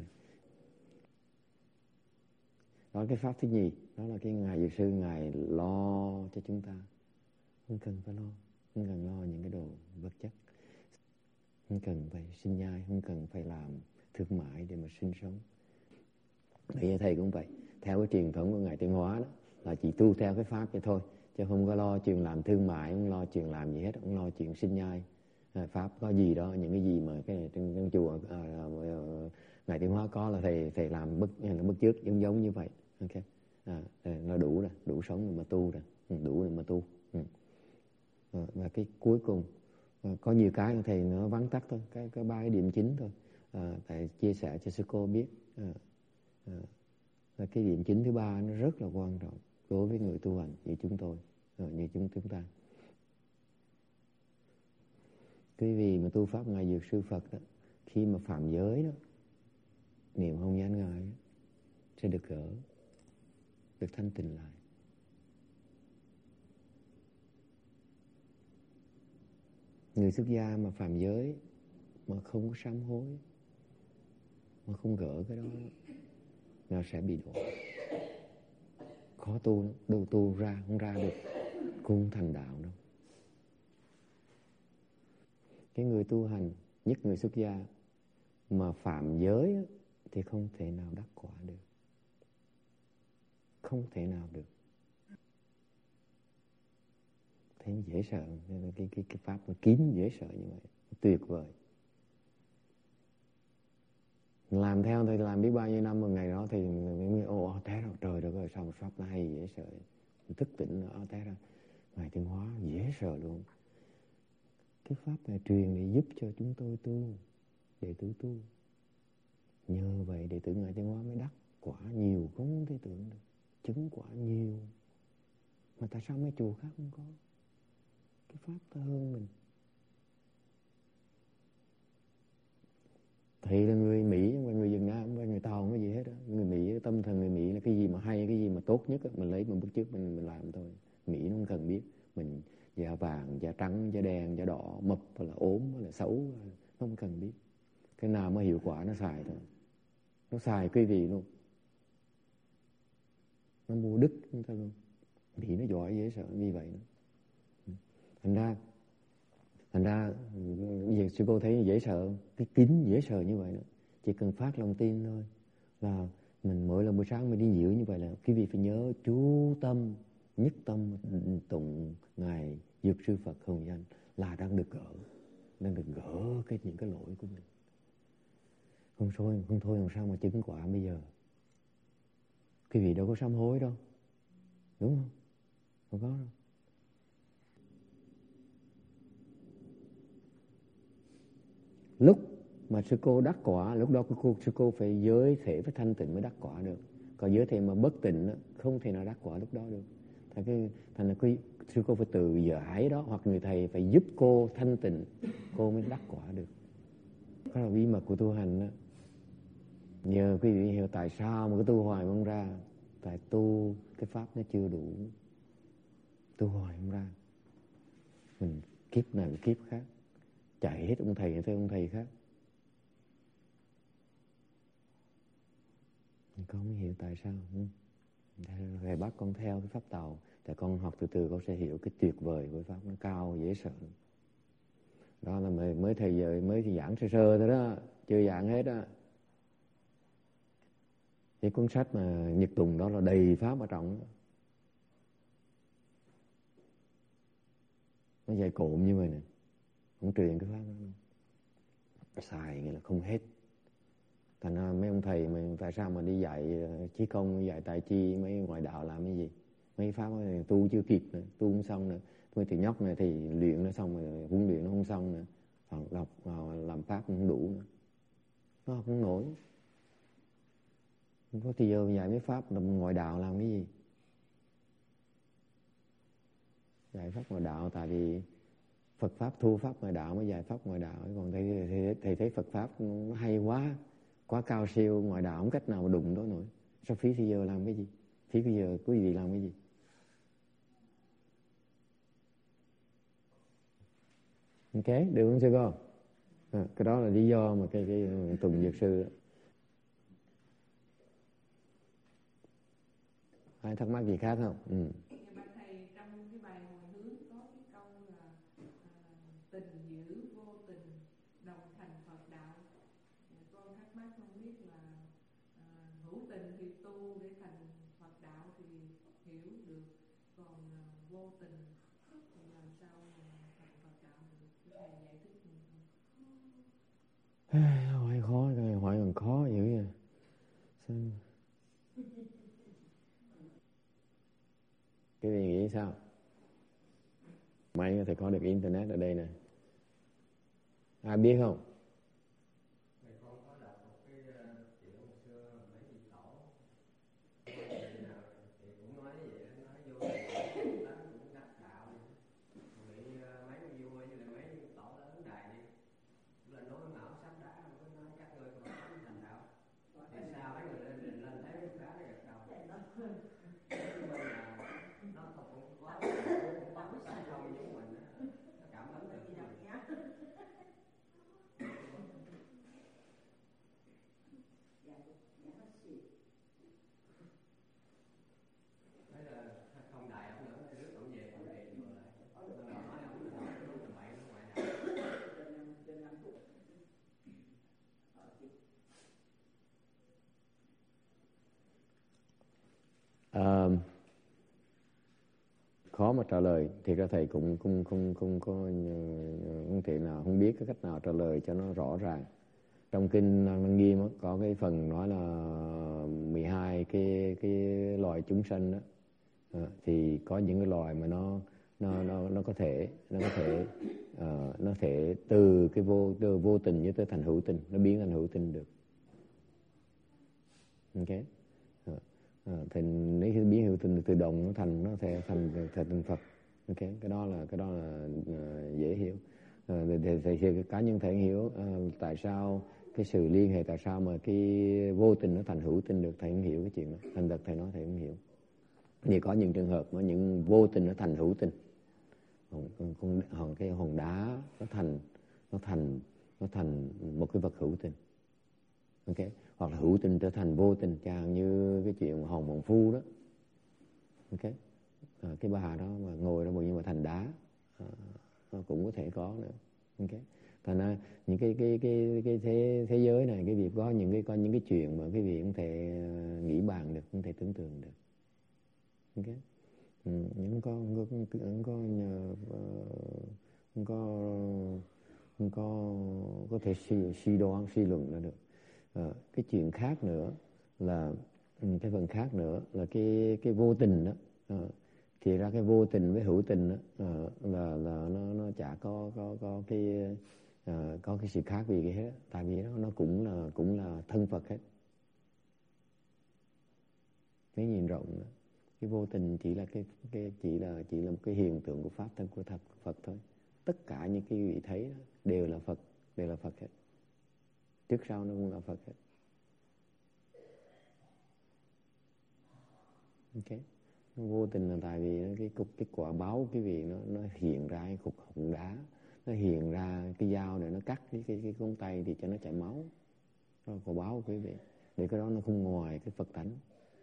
Đó cái pháp thứ nhì, đó là cái Ngài Diệt sư Ngài lo cho chúng ta, không cần phải lo, không cần lo những cái đồ vật chất, không cần phải sinh nhai, không cần phải làm thương mại để mà sinh sống. Bây giờ thầy cũng vậy, theo cái truyền thống của Ngài Tiến Hóa đó, là chỉ tu theo cái pháp vậy thôi, chứ không có lo chuyện làm thương mại, không lo chuyện làm gì hết, không lo chuyện sinh nhai. Pháp có gì đó, những cái gì mà cái trong chùa Ngài Tiến Hóa có là thầy làm bất chước giống như vậy. Ok, nó đủ rồi, đủ sống rồi mà tu rồi, đủ rồi mà tu. Và cái cuối cùng có nhiều cái thầy nó vắn tắt thôi, cái ba cái điểm chính thôi. Thầy chia sẻ cho sư cô biết. Và cái điểm chính thứ ba nó rất là quan trọng đối với người tu hành như chúng tôi, như chúng ta. Quý vị mà tu pháp Ngài Dược Sư Phật đó, khi mà phạm giới đó, niệm hồng danh Ngài đó, sẽ được gỡ, được thanh tịnh lại. Người xuất gia mà phạm giới mà không có sám hối, mà không gỡ cái đó, nó sẽ bị đổ. Khó tu lắm, đâu tu ra không ra được, cũng thành đạo đâu. Cái người tu hành, nhất người xuất gia mà phạm giới thì không thể nào đắc quả được, không thể nào được. Thế dễ sợ, cái pháp nó kín dễ sợ như vậy, tuyệt vời. Làm theo thì làm biết bao nhiêu năm, một ngày đó thì mình té ra trời đất ơi, sao một pháp nó hay dễ sợ. Mình thức tỉnh té ra Ngài Tiến Hóa dễ sợ luôn. Cái pháp này truyền để giúp cho chúng tôi tu, đệ tử tu. Nhờ vậy đệ tử Ngài Tiến Hóa mới đắc quả nhiều, không thể tưởng được, chứng quả nhiều. Mà tại sao mấy chùa khác không có? Cái pháp ta hơn mình. Thầy là người Mỹ, không phải người Việt Nam, không phải người Tàu, không có gì hết đó. Người Mỹ, tâm thần người Mỹ là cái gì mà hay, cái gì mà tốt nhất đó, mình lấy mình bước trước mình làm thôi. Mỹ nó không cần biết mình da vàng, da trắng, da đen, da đỏ, mập hay là ốm hay là xấu, nó không cần biết. Cái nào mà hiệu quả nó xài thôi. Nó xài quý vị luôn. Nó mua đứt chúng ta luôn. Mỹ nó giỏi dễ sợ như vậy đó. Thành ra việc sư cô thấy dễ sợ, cái kính dễ sợ như vậy đó. Chỉ cần phát lòng tin thôi là mình mỗi lần buổi sáng mình đi nhiễu như vậy là quý vị phải nhớ chú tâm, nhất tâm tụng Ngài Dược Sư Phật hồng danh là đang được gỡ những cái lỗi của mình. Không thôi làm sao mà chứng quả bây giờ. Quý vị đâu có sám hối đâu, đúng không? Không có đâu. Lúc mà sư cô đắc quả, lúc đó sư cô phải giới thể phải thanh tịnh mới đắc quả được. Còn giới thể mà bất tịnh không thể nào đắc quả lúc đó được. Thành là sư cô phải tự giải đó, hoặc người thầy phải giúp cô thanh tịnh, cô mới đắc quả được. Đó là bí mật của tu hành đó. Nhờ quý vị hiểu tại sao mà cái tu hoài không ra. Tại tu cái pháp nó chưa đủ, tu hoài không ra. Mình kiếp này kiếp khác, chạy hết ông thầy tới ông thầy khác. Con mới hiểu tại sao. Thầy bắt con theo cái pháp tàu, tại con học từ từ con sẽ hiểu cái tuyệt vời của pháp, nó cao dễ sợ. Đó là mới thầy giờ mới thì giảng sơ sơ thôi đó, chưa giảng hết đó. Cái cuốn sách mà Nhật Tùng đó là đầy pháp ở trong đó. Nó dày cộm như vậy nè, không truyền cái pháp đó. Xài nghĩa là không hết. Thành ra mấy ông thầy mà tại sao mà đi dạy chí công, dạy tài chi, mấy ngoại đạo làm cái gì? Mấy pháp này tu chưa kịp nữa, tu không xong nữa. Mấy thằng nhóc này thì luyện nó xong rồi, huấn luyện nó không xong nữa. Còn đọc vào làm pháp không đủ nữa. Nó không nổi. Không có thì giờ dạy mấy pháp làm ngoại đạo làm cái gì? Dạy pháp ngoại đạo tại vì Phật pháp thu pháp ngoại đạo mới giải pháp ngoại đạo. Còn thầy thấy Phật pháp nó hay quá, quá cao siêu, ngoại đạo không cách nào mà đụng đó nổi. Sao phí thì giờ làm cái gì? Phí bây giờ quý vị làm cái gì? Ok, được không sư con? Cái đó là lý do mà cái Tùng Dược Sư đó. Ai thắc mắc gì khác không? Bạch thầy, trong cái bài hồi hướng có cái câu là tình giữ vô tình đồng thành Phật đạo. Con thắc mắc không biết là hữu tình thì tu để thành Phật đạo thì hiểu được, còn vô tình thì làm sao mà thành Phật đạo được? Thầy giải thích mình không? Hỏi khó, cái này hỏi còn khó dữ vậy. Sao? Cái gì nghĩ sao? May thầy có được internet ở đây nè. Ai biết không? Thầy con có đọc một cái chuyện hồi xưa mấy vị tổ thì cũng nói vậy, nói vô tình cũng đắc đạo bị mấy người vua như là mấy tổ lớn đài đi là nói ngạo sắp đá, không có nói các người còn không thành đạo thì sao mấy người lên thấy cái đá nó gật đầu nhưng mà nó cũng có cái không giống mình nó cảm ơn được mình. Thế là không đại ông nữa, rước ông về ông về chùa lại. Ông nói ông là đúng là bậy nó ngoại đạo. Khó mà trả lời. Thì ra thầy cũng không thể nào, không biết cái cách nào trả lời cho nó rõ ràng. Trong kinh Lăng Nghiêm có cái phần nói là 12 cái loài chúng sanh đó. Thì có những cái loài mà nó có thể từ cái vô tình với tới thành hữu tình, nó biến thành hữu tình được. Ok. Thì nếu khi biến hữu tình từ đồng nó sẽ thành Phật. Ok, cái đó là dễ hiểu. Thì cá nhân thể hiểu tại sao cái sự liên hệ, tại sao mà cái vô tình nó thành hữu tình được, thầy không hiểu cái chuyện đó. Thành thật thầy nói thầy không hiểu. Thì có những trường hợp mà những vô tình nó thành hữu tình. Còn cái hòn đá nó thành một cái vật hữu tình. Ok, hoặc là hữu tình trở thành vô tình, chẳng như cái chuyện Hồng Bồng Phu đó. Ok, cái bà đó mà ngồi đó nhưng mà thành đá, nó cũng có thể có nữa. Ok, thành ra những cái thế giới này, cái việc có những cái chuyện mà cái việc không thể nghĩ bàn được, không thể tưởng tượng được. Ok, không có thể suy đoán, suy luận ra được. Cái chuyện khác nữa là cái phần khác nữa là cái vô tình đó. Thì ra cái vô tình với hữu tình đó, là nó chả có cái sự khác gì hết. Tại vì nó cũng là thân Phật hết. Nếu nhìn rộng đó, cái vô tình chỉ là một cái hiện tượng của pháp thân của Phật thôi. Tất cả những cái vị thấy đó, đều là Phật hết. Trước sau nó cũng là Phật hết. Ok, nó vô tình là tại vì cái quả báo cái vị nó hiện ra cái cục hòn đá, nó hiện ra cái dao này, nó cắt cái ngón tay thì cho nó chảy máu. Đó là quả báo của quý vị. Để cái đó nó không ngoài cái Phật tánh.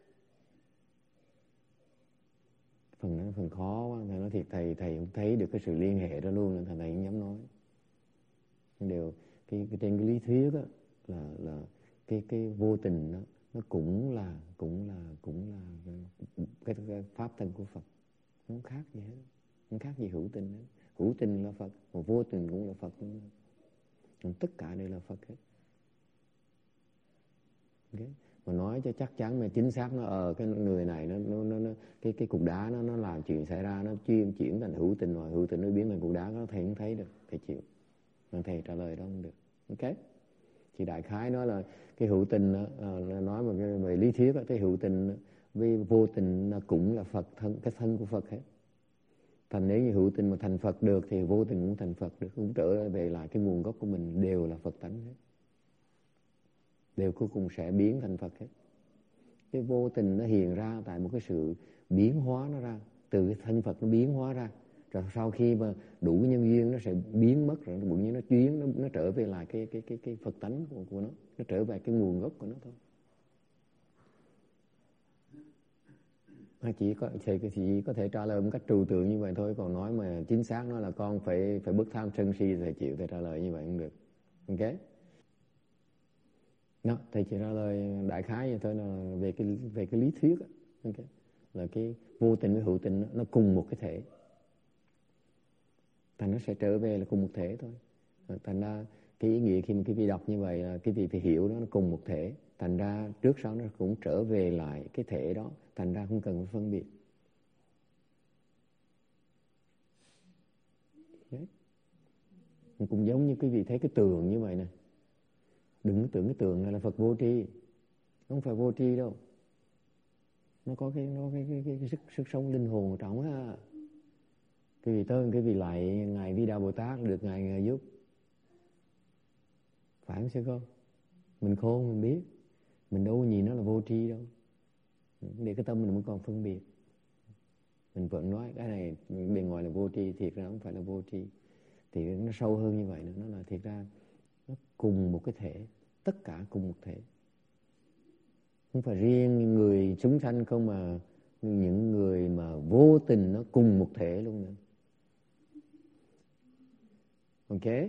Phần đó phần khó quá, thầy nói thiệt, thầy không thấy được cái sự liên hệ đó luôn nên thầy không dám nói. Điều trên cái lý thuyết đó, là cái vô tình đó, nó cũng là cái pháp thân của Phật, không khác gì hết, không khác gì hữu tình hết. Hữu tình là Phật, mà vô tình cũng là Phật luôn. Tất cả đều là Phật hết. Okay. Mà nói cho chắc chắn mà chính xác nó cái người này cái cục đá nó làm chuyện xảy ra, nó chuyển thành hữu tình, rồi hữu tình nó biến thành cục đá, nó thầy không thấy được, thầy chịu. Mà thầy trả lời đó không được. Ok. Thì đại khái nói là cái hữu tình nói mà về lý thuyết cái hữu tình với vô tình nó cũng là Phật thân, cái thân của Phật hết. Thành nếu như hữu tình mà thành Phật được thì vô tình cũng thành Phật được, cũng trở về lại cái nguồn gốc của mình, đều là Phật tánh hết, đều cuối cùng sẽ biến thành Phật hết. Cái vô tình nó hiện ra tại một cái sự biến hóa nó ra, từ cái thân Phật nó biến hóa ra, rồi sau khi mà đủ nhân duyên nó sẽ biến mất, rồi bỗng nhiên nó chuyển, nó trở về lại cái Phật tánh của nó trở về cái nguồn gốc của nó thôi. Chỉ có thể trả lời một cách trừu tượng như vậy thôi, còn nói mà chính xác nó là con phải bớt tham sân si, thầy chịu, thầy trả lời như vậy không được. Ok? Đó, thầy chỉ trả lời đại khái vậy thôi, là về cái lý thuyết đó. Okay. Là cái vô tình với hữu tình nó cùng một cái thể, thành nó sẽ trở về là cùng một thể thôi. Thành ra cái ý nghĩa khi mà quý vị đọc như vậy là quý vị phải hiểu đó, nó cùng một thể, thành ra trước sau nó cũng trở về lại cái thể đó, thành ra không cần phải phân biệt. Đấy. Cũng giống như quý vị thấy cái tường như vậy nè, đừng tưởng cái tường này là Phật vô tri, không phải vô tri đâu, nó có cái sức sống linh hồn ở trong á. Quý vị tới, quý vị lại ngài Vi Đà Bồ Tát được ngài giúp, phải không sư con? Mình khôn mình biết, mình đâu nhìn nó là vô tri đâu, để cái tâm mình vẫn còn phân biệt. Mình vẫn nói cái này bề ngoài là vô tri, thiệt ra không phải là vô tri. Thì nó sâu hơn như vậy nữa, nó là thiệt ra nó cùng một cái thể, tất cả cùng một thể. Không phải riêng người chúng sanh không, mà những người mà vô tình nó cùng một thể luôn nữa. Ok?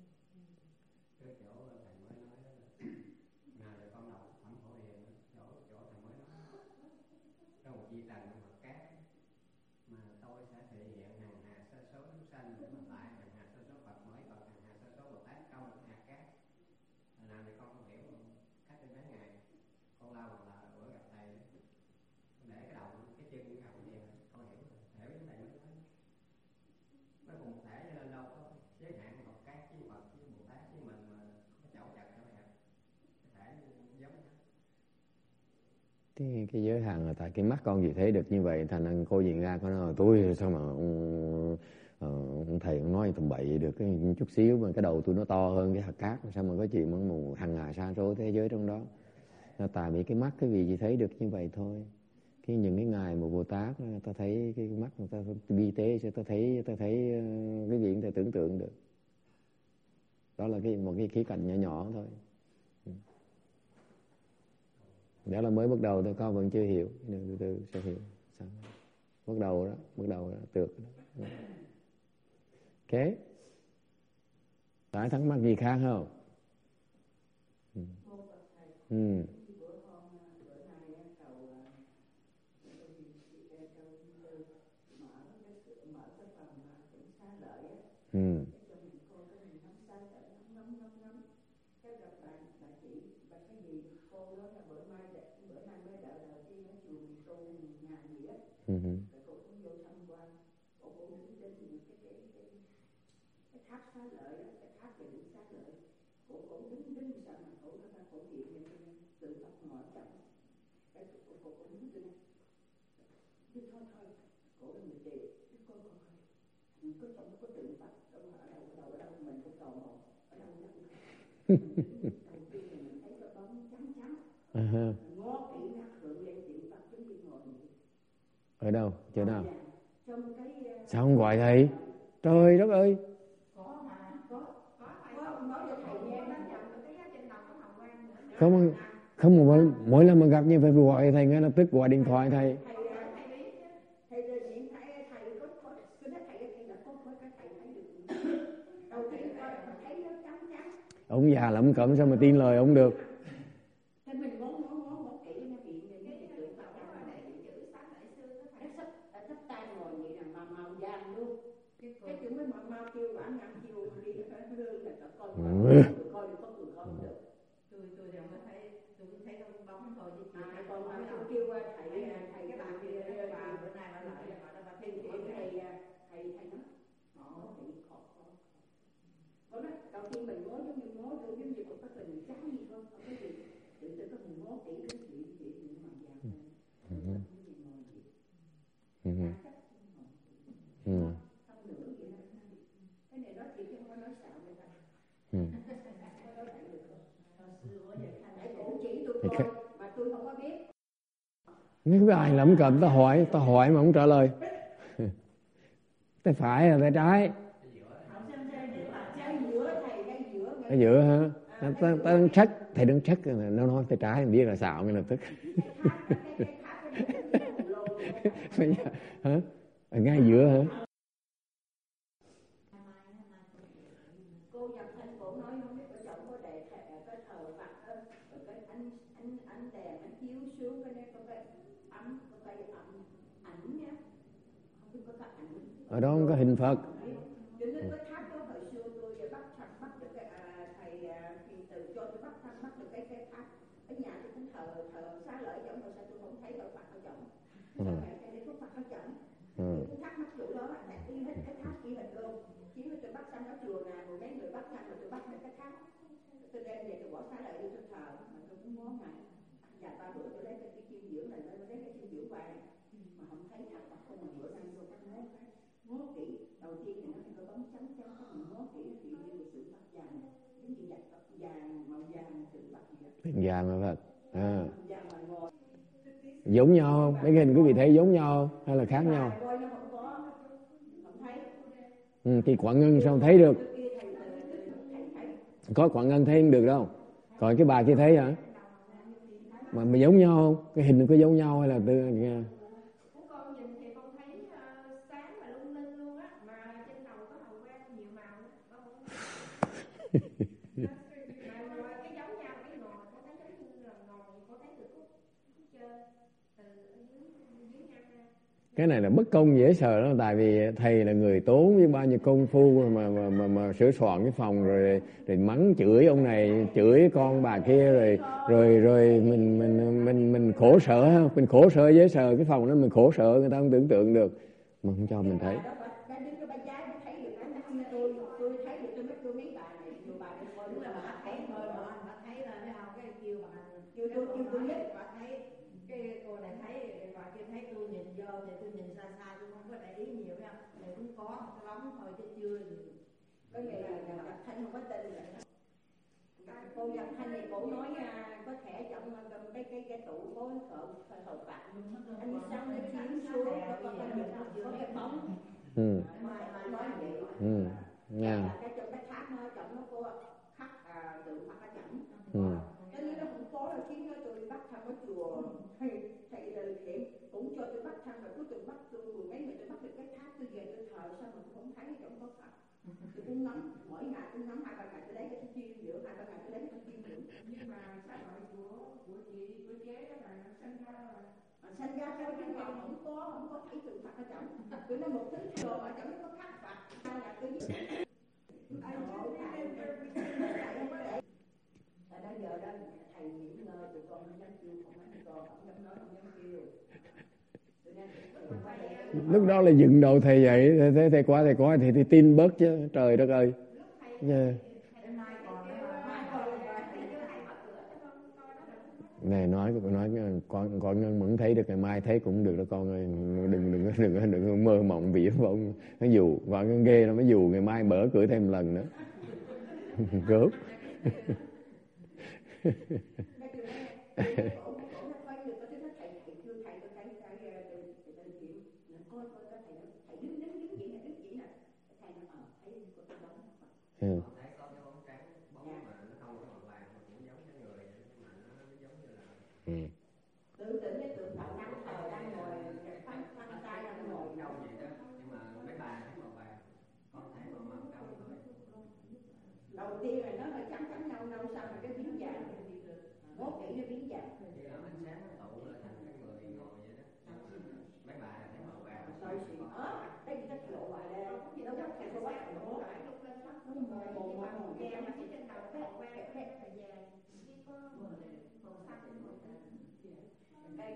Cái giới hạn là tại cái mắt con gì thấy được như vậy, thành ra cô nhìn ra có nói tôi sao mà ông thầy ông nói tầm bậy được cái chút xíu, mà cái đầu tôi nó to hơn cái hạt cát, sao mà có chuyện mà hàng hà sa số thế giới trong đó. Là tại vì cái mắt cái vị chỉ thấy được như vậy thôi. Những cái ngài mà Bồ Tát ta thấy cái mắt người ta vi tế, ta thấy cái gì người ta tưởng tượng được. Đó là một cái khía cạnh nhỏ nhỏ thôi. Đó là mới bắt đầu thôi, con vẫn chưa hiểu, từ từ sẽ hiểu. Bắt đầu đó, được đó. Ok. Phải thắc mắc gì khác không? Cái tháp xá lợi đó, cái tháp về đúng xá lợi, cổ đứng sao mà cổ chuyện như thế này, tự tập ngồi chậm, cái cổ đứng thế này, chứ thôi, cổ là người trẻ, chứ coi, có trong có tự tập, ở đâu mình cũng tò mò, ở đâu đầu tiên là mình thấy cái bóng trắng, ngó kỹ nát rượu lên tự tập giống như ngồi. Ở đâu? Chỗ nào? Trong cái sao không gọi thầy? Trời đất ơi! Không mỗi lần mà gặp như phải gọi thầy, ngay lập tức gọi điện thoại thầy. Ông già lắm cẩm sao mà tin lời ông được. Không có ai lẩm cẩm, ta hỏi mà không trả lời. Tay phải hay tay trái? Ở giữa hả? Ta đang check, thầy đang check, nó nói tay trái, biết là xạo ngay lập tức. Hả? Ở ngay giữa hả? Cô nhập thanh cổ nói không biết ở trong có để cái thờ Phật á, rồi cái ánh đèn nó chiếu xuống cái này có cái ấm, có cái ảnh nhá, không biết có cái ảnh. Ở đó không có hình Phật. Cho nên cái tháp đó hồi xưa tôi bắt được cái thầy từ cho tôi bắt được cái tháp ở nhà tôi cũng thờ xá lợi giống mà sao tôi không thấy ở Phật ở trong. Cái này có Phật ở trong. Tôi cũng thắc mắc chỗ đó là tại cái tháp kia hình luôn. Chỉ là tôi bắt xong ở chùa nào rồi mấy người bắt xong rồi tôi bắt được cái tháp. Tôi đem về tôi bỏ xá lợi đi tôi thờ mà tôi cũng ngó ngại. Dạ 3 bữa tôi lấy cái kim dưỡng này tôi lấy cái kim dưỡng vàng mà không thấy tháp Phật không, mà bữa nay tôi bắt ngó kỹ. Đầu tiên thì nó có bóng trắng trắng, mình ngó kỹ thì như là sự Phật vàng, giống như vàng màu vàng sự Phật gì đó. Vàng mà Phật. Giống nhau không? Mấy cái hình quý vị thấy giống nhau không? Hay là khác nhau? Thì Quảng Ngân sao thấy được? Có Quảng Ngân thấy không được đâu. Còn cái bà kia thấy hả? Mà giống nhau không? Cái hình có giống nhau hay là từ con nhìn thì con thấy sáng và lung linh luôn á, mà trên đầu có hồng quang nhiều màu đó. Mà cái giống nhau cái ngồi, con thấy giống như là ngồi, con thấy từ khúc trên từ dưới ngang ra. cái này là bất công dễ sợ đó, tại vì thầy là người tốn với bao nhiêu công phu mà sửa soạn cái phòng rồi mắng chửi ông này, chửi con bà kia, rồi mình khổ sở, mình khổ sở dễ sợ, cái phòng đó mình khổ sở, người ta không tưởng tượng được mà không cho mình thấy. Có nghĩa là Nhật Thanh không có tin rồi. Cô Nhật Thanh thì cổ nói có thể trong cái tủ có thờ Phật, ánh sáng nó chiếu xuống có cái bóng. Nói vậy. Nha. Cái trong cái tháp nó trong nó có khắc tượng Phật ở trong. Cái như nó không có rồi khiến tôi bắt thăm ở chùa, thầy thiện cũng cho tôi bắt thăm, rồi cuối cùng bắt tôi mấy người tôi bắt được cái tháp, tôi về tôi thờ sao mà tôi không thấy trong có Phật. Tôi cũng ngắm, mỗi ngày tôi ngắm 2-3 ngày tôi lấy cái kim dưỡng, 2-3 ngày tôi lấy cái kim dưỡng. Nhưng mà sao gọi của chị, của chế đó là sinh ra rồi. Sinh ra thôi chứ còn không có thấy tượng Phật ở trong. Tôi nói một thứ đồ ở trong nó có khắc Phật, hay là cái gì? Tại đó giờ đó thầy nghỉ ngơi tụi con không dám kêu, không dám nói, không dám kêu. Lúc đó là dựng đầu thầy vậy, thầy qua thì tin bớt chứ, trời đất ơi. Này nói con Ngân vẫn thấy được, ngày mai thấy cũng được đó con ơi, đừng mơ mộng vía vọng. Nó dù con Ngân ghê lắm, nó dù ngày mai mở cửa thêm lần nữa. Cướp. Tự tưởng cái tượng Phật đang thờ, đang ngồi phăng tay, đang ngồi đâu vậy đó, nhưng mà mấy bà thấy màu vàng, con thấy màu cam thôi. Đầu tiên là nó hơi trắng nâu xong rồi cái biến vàng, ngó kỹ nó biến vàng. Như là ánh sáng nó tụ lại thành cái người ngồi vậy đó. Mấy bà thấy màu vàng. Rồi xịn cái gì nó lộ bài đây, nó bắt thầy có bắt thầy ngó. Nghe mà chỉ trên đầu cái hồng quang cái vàng, chỉ có màu xanh Đây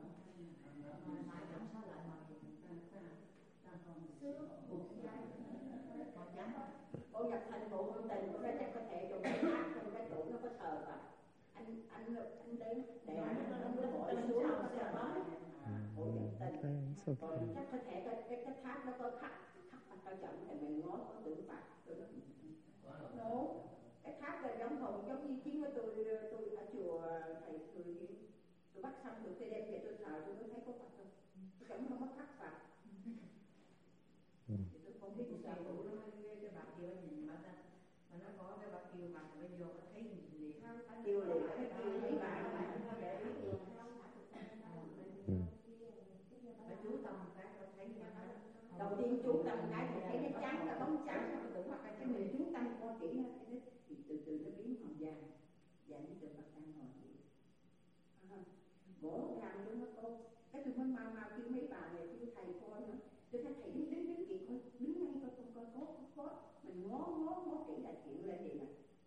cô Nhật Thanh bộ con tình của nó chắc có thể trong cái tháp, trong cái tủ nó có thờ Phật. Anh đến để nó mới bỏ xuống nó sẽ nói cô Nhật Tình. Còn chắc có thể cái tháp nó có khắc Phật ở trong thì mình ngó có tượng Phật. Cái tháp là giống như chính của tôi ở chùa thầy cười tôi bắt xong được tôi đem về tôi thờ tôi mới thấy có Phật không, tôi cảm không mất khắc Phật. Tôi không biết sao đủ nó cái bà kia nhìn mà nó có cái bà kêu mà bây giờ nó thấy gì kêu liền cái kêu thấy bà nó để ý luôn. Bà chú tâm cái tôi thấy đầu tiên chú tâm cái thì thấy nó trắng là bóng trắng, tưởng hoặc là cái mình chú tâm coi kỹ nó thì từ từ nó biến màu vàng vàng như tượng Phật đang ngồi vậy. Gỗ vàng luôn nó cô, cái tôi mới mau kêu mấy bà này kêu thầy coi nữa, tôi thấy thầy đứng kìa coi, đứng ngay coi có mình ngó kỹ là chuyện lên vậy nè.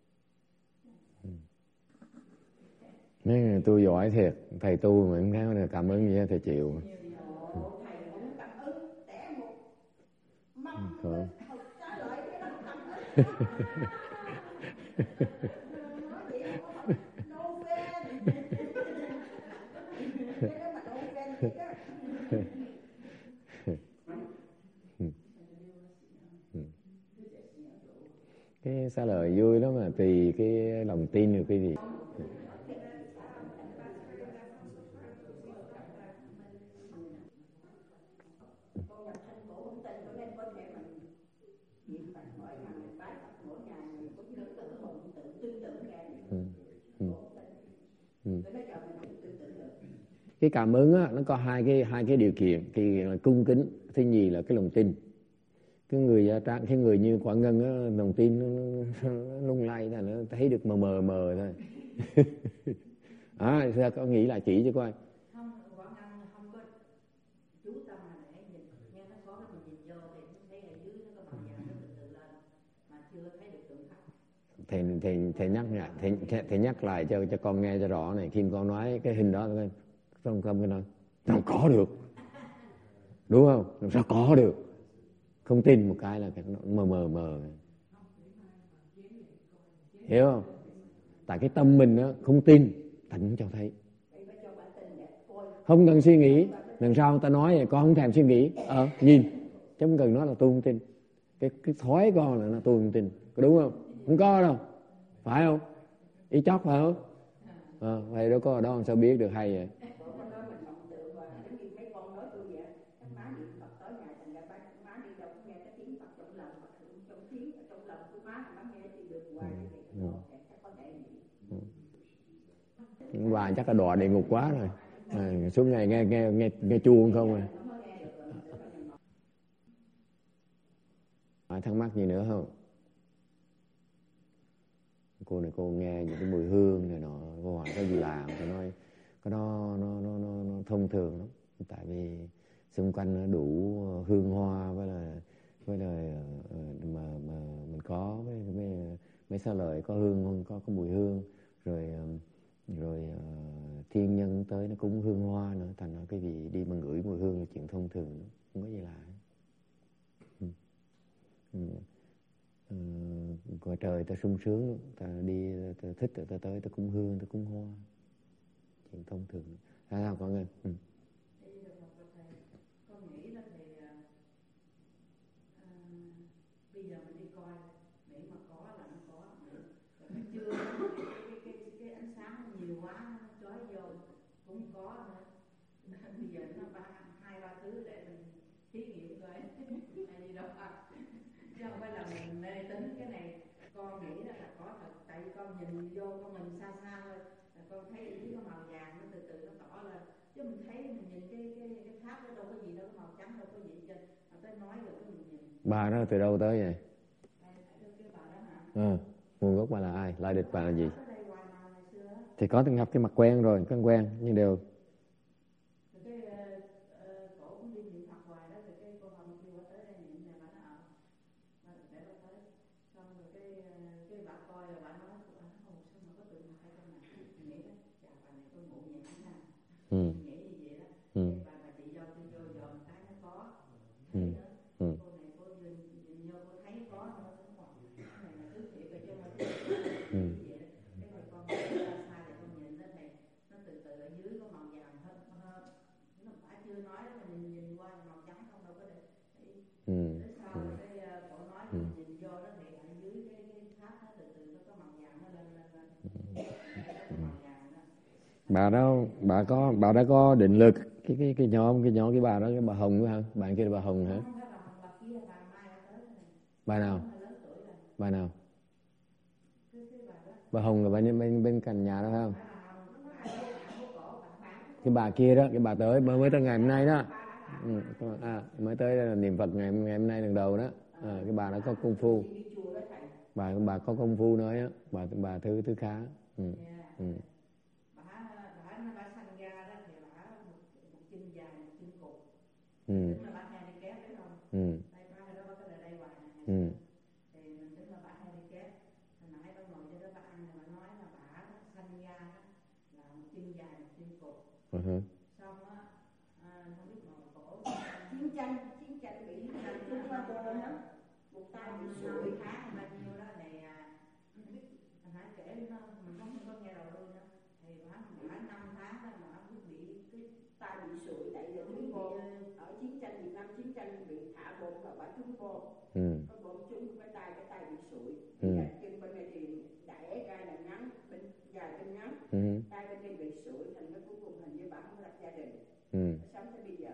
Mấy tôi giỏi thiệt, thầy tu mà không thấy cảm ơn gì thầy chịu. Thầy không cảm ơn, đẻ một mâm hột trái lợi cái đó cảm ơn. Nói vậy không có học no fan. Cái đó mà no fan vậy đó. Cái xá lợi vui lắm mà tùy cái lòng tin được cái gì. Con nhập thân cổ không tin, cho nên có thể mình niệm Phật mỗi ngày, mình bái Phật mỗi ngày, mình cũng tự mộng tự tư tưởng ra. Cái cảm ứng á, nó có hai cái điều kiện, cái cung kính, thứ nhì là cái lòng tin. Cái người như Quảng Ngân á, lòng tin nó lung lay là nó thấy được mờ thôi. Sao có nghĩ là chỉ cho coi. Không, Quảng Ngân không có chú tâm mà để nhìn, nghe nó có cái mình nhìn vô thì thấy ở dưới nó có màu vàng nó từ lên mà chưa thấy được tượng Phật. Thầy nhắc lại cho con nghe cho rõ này, khi con nói cái hình đó không cái nói sao có được, đúng không? Sao có được? Không tin một cái là cái mờ, hiểu không? Tại cái tâm mình nó không tin, thành không cho thấy, không cần suy nghĩ. Lần sau người ta nói vậy con không thèm suy nghĩ, nhìn chứ không cần nói là tôi không tin. Cái thói con là tôi không tin, có đúng không? Không có đâu, phải không? Ý chót phải không? Vậy đâu có ở đó sao biết được hay vậy? Bà chắc là đọa địa ngục quá rồi. Suốt ngày nghe chuông không à. Thắc mắc gì nữa không? Cô này cô nghe những cái mùi hương này nọ, cô hỏi có gì làm, tôi nói cái đó nó thông thường lắm, tại vì xung quanh nó đủ hương hoa với là mà mình có mấy xá lợi có hương, có mùi hương, rồi thiên nhân tới nó cúng hương hoa nữa, thành ra cái gì đi mà ngửi mùi hương là chuyện thông thường, không có gì lạ. Ngoài trời ta sung sướng, ta đi ta thích rồi ta tới ta cúng hương, ta cúng hoa, chuyện thông thường. Sao con ơi? Con nghĩ là thì bây giờ mình đi coi để mà có là nó có, nó chưa cái ánh sáng nó nhiều quá nó chói vô cũng có nữa. Bây giờ nó 2-3 thứ để mình thí nghiệm coi hay gì đâu chứ không phải là mình mê tính cái này. Con nghĩ là có thật, tại vì con nhìn vô con mình xa thôi là con thấy dưới cái màu vàng nó từ từ nó tỏ lên, chứ mình thấy mình nhìn cái tháp nó đâu có gì đâu, màu trắng đâu có gì trên, mà tới nói rồi cái mình nhìn. Bà đó từ đâu tới vậy? Cái bà đó hả? Nguồn gốc bà là ai? Lai lịch bà là gì? Thì có gặp cái mặt quen rồi, có quen nhưng đều. Cổ cũng đi niệm Phật hoài đó, rồi cái cô Hồng kêu bà tới đây niệm này bà nó để bà tới, xong rồi cái bà coi rồi bà nói sao mà có tượng Phật ở trong này, nghĩ đó chà bà này có ngộ nhận thế nào, nghĩ như vậy đó. Bà chị dâu tôi vô dòm cái nó có thấy nữa, cô này cô nhìn vô cô thấy có nữa, cái này là thứ thiệt rồi chứ không phải vậy đó. Cái này con xa xa để con nhìn đó thầy, nó từ từ ở dưới có màu bà đã có định lực cái nhóm cái bà đó, cái bà Hồng hả? Bạn kia là bà Hồng hả? Bà nào? Bà nào? Bà Hồng là bên cạnh nhà đó phải không? Cái bà kia đó, cái bà tới mới tới ngày hôm nay đó. Mới tới niệm Phật ngày hôm nay lần đầu đó. Cái bà đó có công phu. Bà có công phu nói á, bà thứ khá. Xong á, không biết ngồi cổ chiến tranh bị Trung Hoa bom đó, một tay bị sụi tháng bao nhiêu đó thì không biết hãy kể nó mình không có nghe đầu luôn đó, thì bả 5 tháng đó mà bị cái tay bị sụi tại vì trúng bom ở chiến tranh Việt Nam, chiến tranh bị thả bom và bả trúng bom, có bom trúng cái tay bị sụi, chân bên này thì đẻ gai là ngắn, bên dài chân ngắn, tay bên đây bị sụi, thành cái cuối cùng hình như bà không lập gia đình, sống tới bây giờ,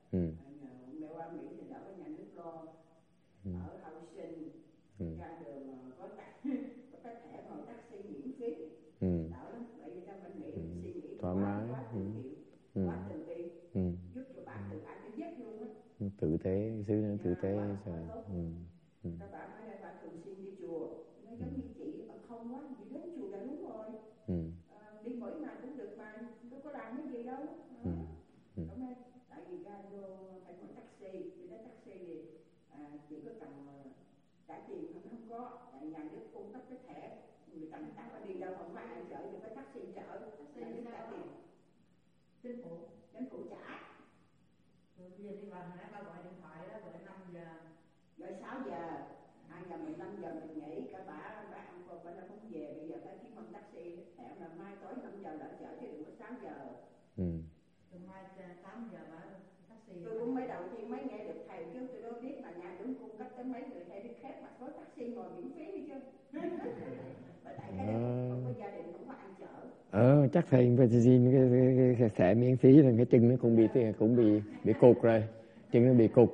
mẹ qua Mỹ thì đỡ có nhà nước lo, ở housing, ra đường có cái thẻ ngồi taxi miễn phí, đỡ lắm, bởi vì ra bên Mỹ suy nghĩ thoải mái, quá từ bi, giúp cho bà tự ai tự giấc luôn á, tử tế, xứ nó tử tế rồi. Các bạn nói là bạn thường xuyên đi chùa, nó giống như chị không quá, chị đến chùa là đúng rồi, đi mỗi ngày cũng được mà, đâu có làm cái gì đâu. Tại vì ra vô phải ngồi taxi, thì đến taxi thì chỉ có cần trả tiền không có, tại nhà nước cung cấp cái thẻ, người ta phải đi đâu không phải ai chở, thì phải taxi chở, nhà nước trả tiền, chính phủ trả. Rồi bây giờ đi vào hồi nãy ba gọi điện thoại đó, gọi 5 giờ, gọi 6 giờ, 2 giờ 15 giờ mình nghỉ, cả bà ăn cơm, bà không về, bây giờ phải kiếm bằng taxi, hẹn là mai tối 5 giờ đã chở chứ đừng có 6 giờ. Từ mai 8 giờ bà taxi. Tôi cũng mới đầu tiên mới nghe được thầy kêu tôi đâu biết là nhà nước cung cấp tới mấy người thầy đi khép mà có taxi ngồi miễn phí đi chứ. Bởi tại cái không có gia đình, không có ăn chở. Chắc thầy phải xin cái thẻ miễn phí là cái chân nó cũng bị cục rồi, chân nó bị cục.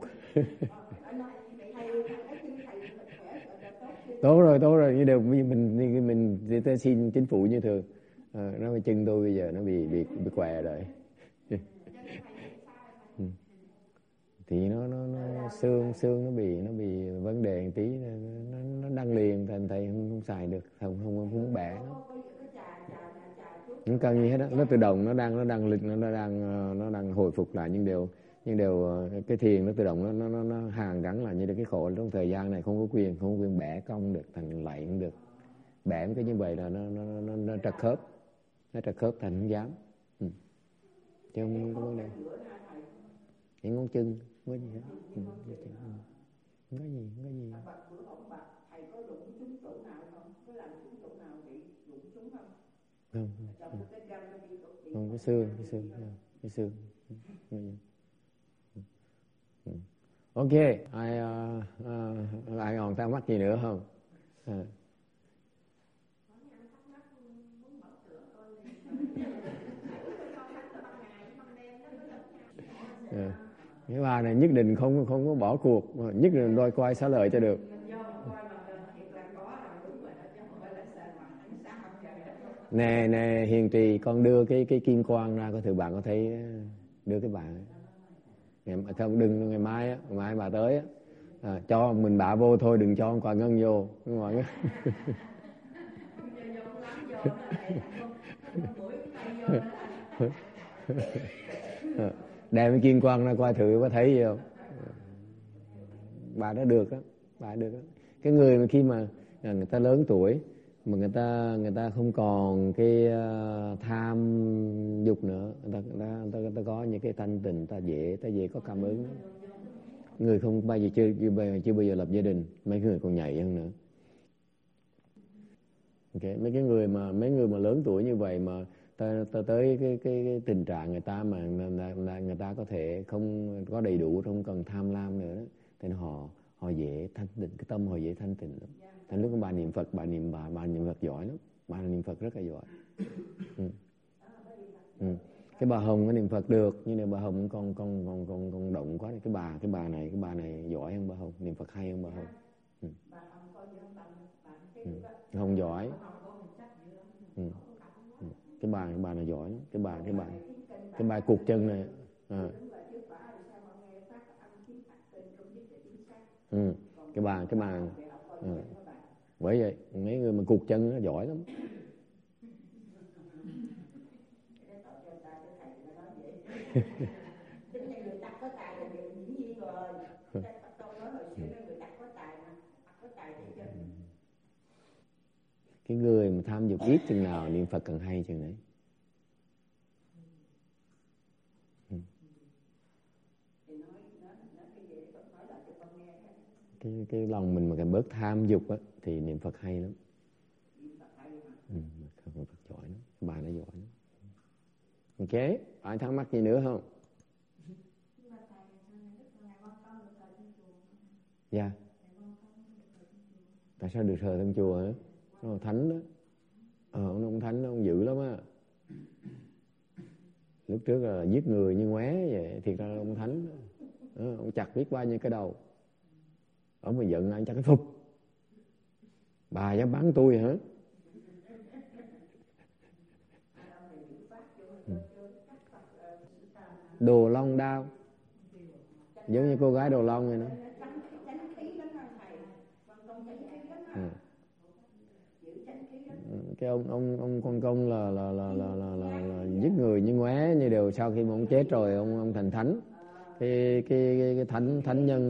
Tốt rồi, như đều mình ta xin chính phủ như thường. Nó chân tôi bây giờ nó bị què rồi. Thì nó xương nó bị vấn đề một tí, nó đăng liền, thành thầy không xài được, không bẻ nó. Không cần gì hết đó, nó tự động nó đang lịch, nó đang hồi phục lại, nhưng đều cái thiền nó tự động nó hàn gắn lại, như là cái khổ trong thời gian này không có quyền bẻ cong được, thành lạy cũng được, bẻ cái như vậy là nó trật khớp, thành không dám. Chứ không có vấn đề. Những ngón chân không có gì hết, không có gì. Thầy có đụng trúng chỗ nào không? Có làm trúng chỗ nào bị đụng trúng không? Không, cái xương. Ok, ai còn thắc mắc gì nữa không? Cái bà này nhất định không có bỏ cuộc, nhất định đôi coi xá lợi cho được. Nè Hiền Trì, con đưa cái kim quang ra coi thử bạn có thấy, đưa cái bạn không, đừng ngày mai bà tới cho mình bả vô thôi, đừng cho con Quà Ngân vô mọi người. Đem cái kim quang ra coi thử có thấy gì không. Bà đó được đó, cái người mà khi mà người ta lớn tuổi mà người ta không còn cái tham dục nữa, người ta có những cái thanh tịnh, ta dễ có cảm ứng. Người không bao giờ chưa bao giờ lập gia đình, mấy người còn nhạy hơn nữa. Okay. Mấy người mà lớn tuổi như vậy mà ta tới cái tình trạng người ta mà người ta có thể không có đầy đủ, không cần tham lam nữa đó, thì họ dễ thanh tịnh, cái tâm họ dễ thanh tịnh lắm. Thành lúc bà niệm Phật, bà niệm Phật giỏi lắm, bà niệm Phật rất là giỏi. Cái bà Hồng có niệm Phật được, nhưng mà bà Hồng còn động quá. Cái bà này giỏi hơn bà Hồng, niệm Phật hay hơn bà Hồng. Hồng giỏi. Cái bà này giỏi lắm. Cái bà cụt chân này. Cái bà bởi vậy mấy người mà cụt chân nó giỏi lắm. Cái người mà tham dục ít chừng nào niệm Phật càng hay chừng đấy. Cái lòng mình mà càng bớt tham dục á thì niệm Phật hay lắm. Phật giỏi lắm, bà nó giỏi lắm. Ok, ai thắc mắc gì nữa không? Dạ. Tại sao được thờ trong chùa hả? Nó là thánh đó. Ông thánh đó, ông dữ lắm á. Lúc trước là giết người như ngoé vậy, thiệt ra ông thánh đó. Ông chặt biết bao nhiêu cái đầu. Ông mà giận anh chắc cái phục. Bà dám bắn tôi hả? Đồ Long Đao, giống như cô gái Đồ Long này đó. Cái ông Quan Công là giết người như ngoé, như đều sau khi mà ông chết rồi ông thành thánh. Cái thánh nhân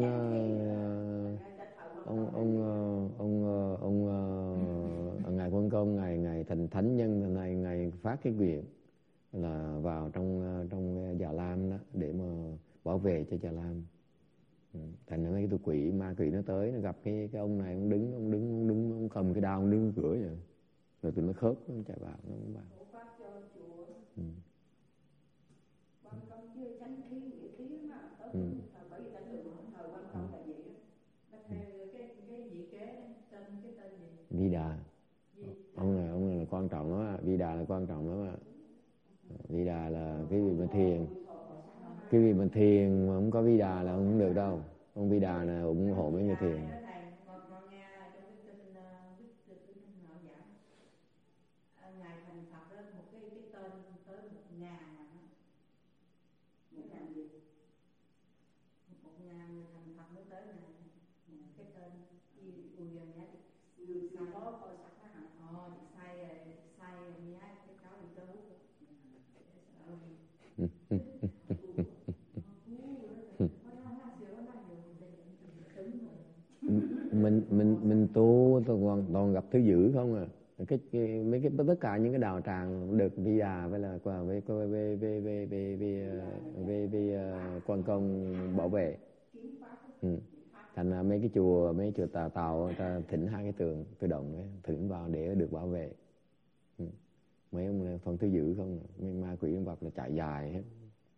ngài Quan Công ngài thành thánh nhân này, ngài phát cái nguyện là vào trong Già Lam đó để mà bảo vệ cho Già Lam. Thành ra mấy cái ma quỷ nó tới, nó gặp cái ông này, ông đứng ông cầm cái đao, ông đứng cửa vậy, rồi tụi nó khớp, nó chạy vào, nó không vào. Vi Đà, ông này là quan trọng đó. Vi Đà là quan trọng lắm. Vi Đà là cái vị mà thiền mà không có Vi Đà là không được đâu. Ông Vi Đà là ủng hộ mấy người thiền. Mình tu toàn gặp thứ dữ không à. Mấy cái tất cả những cái đạo tràng được Vi Đà với là Quan Công bảo vệ. Thành ra mấy chùa Tàu ta thỉnh hai cái tường tự động ấy, thỉnh vào để được bảo vệ. Mấy ông phần thứ dữ không à. Mấy ma quỷ vật là chạy dài hết.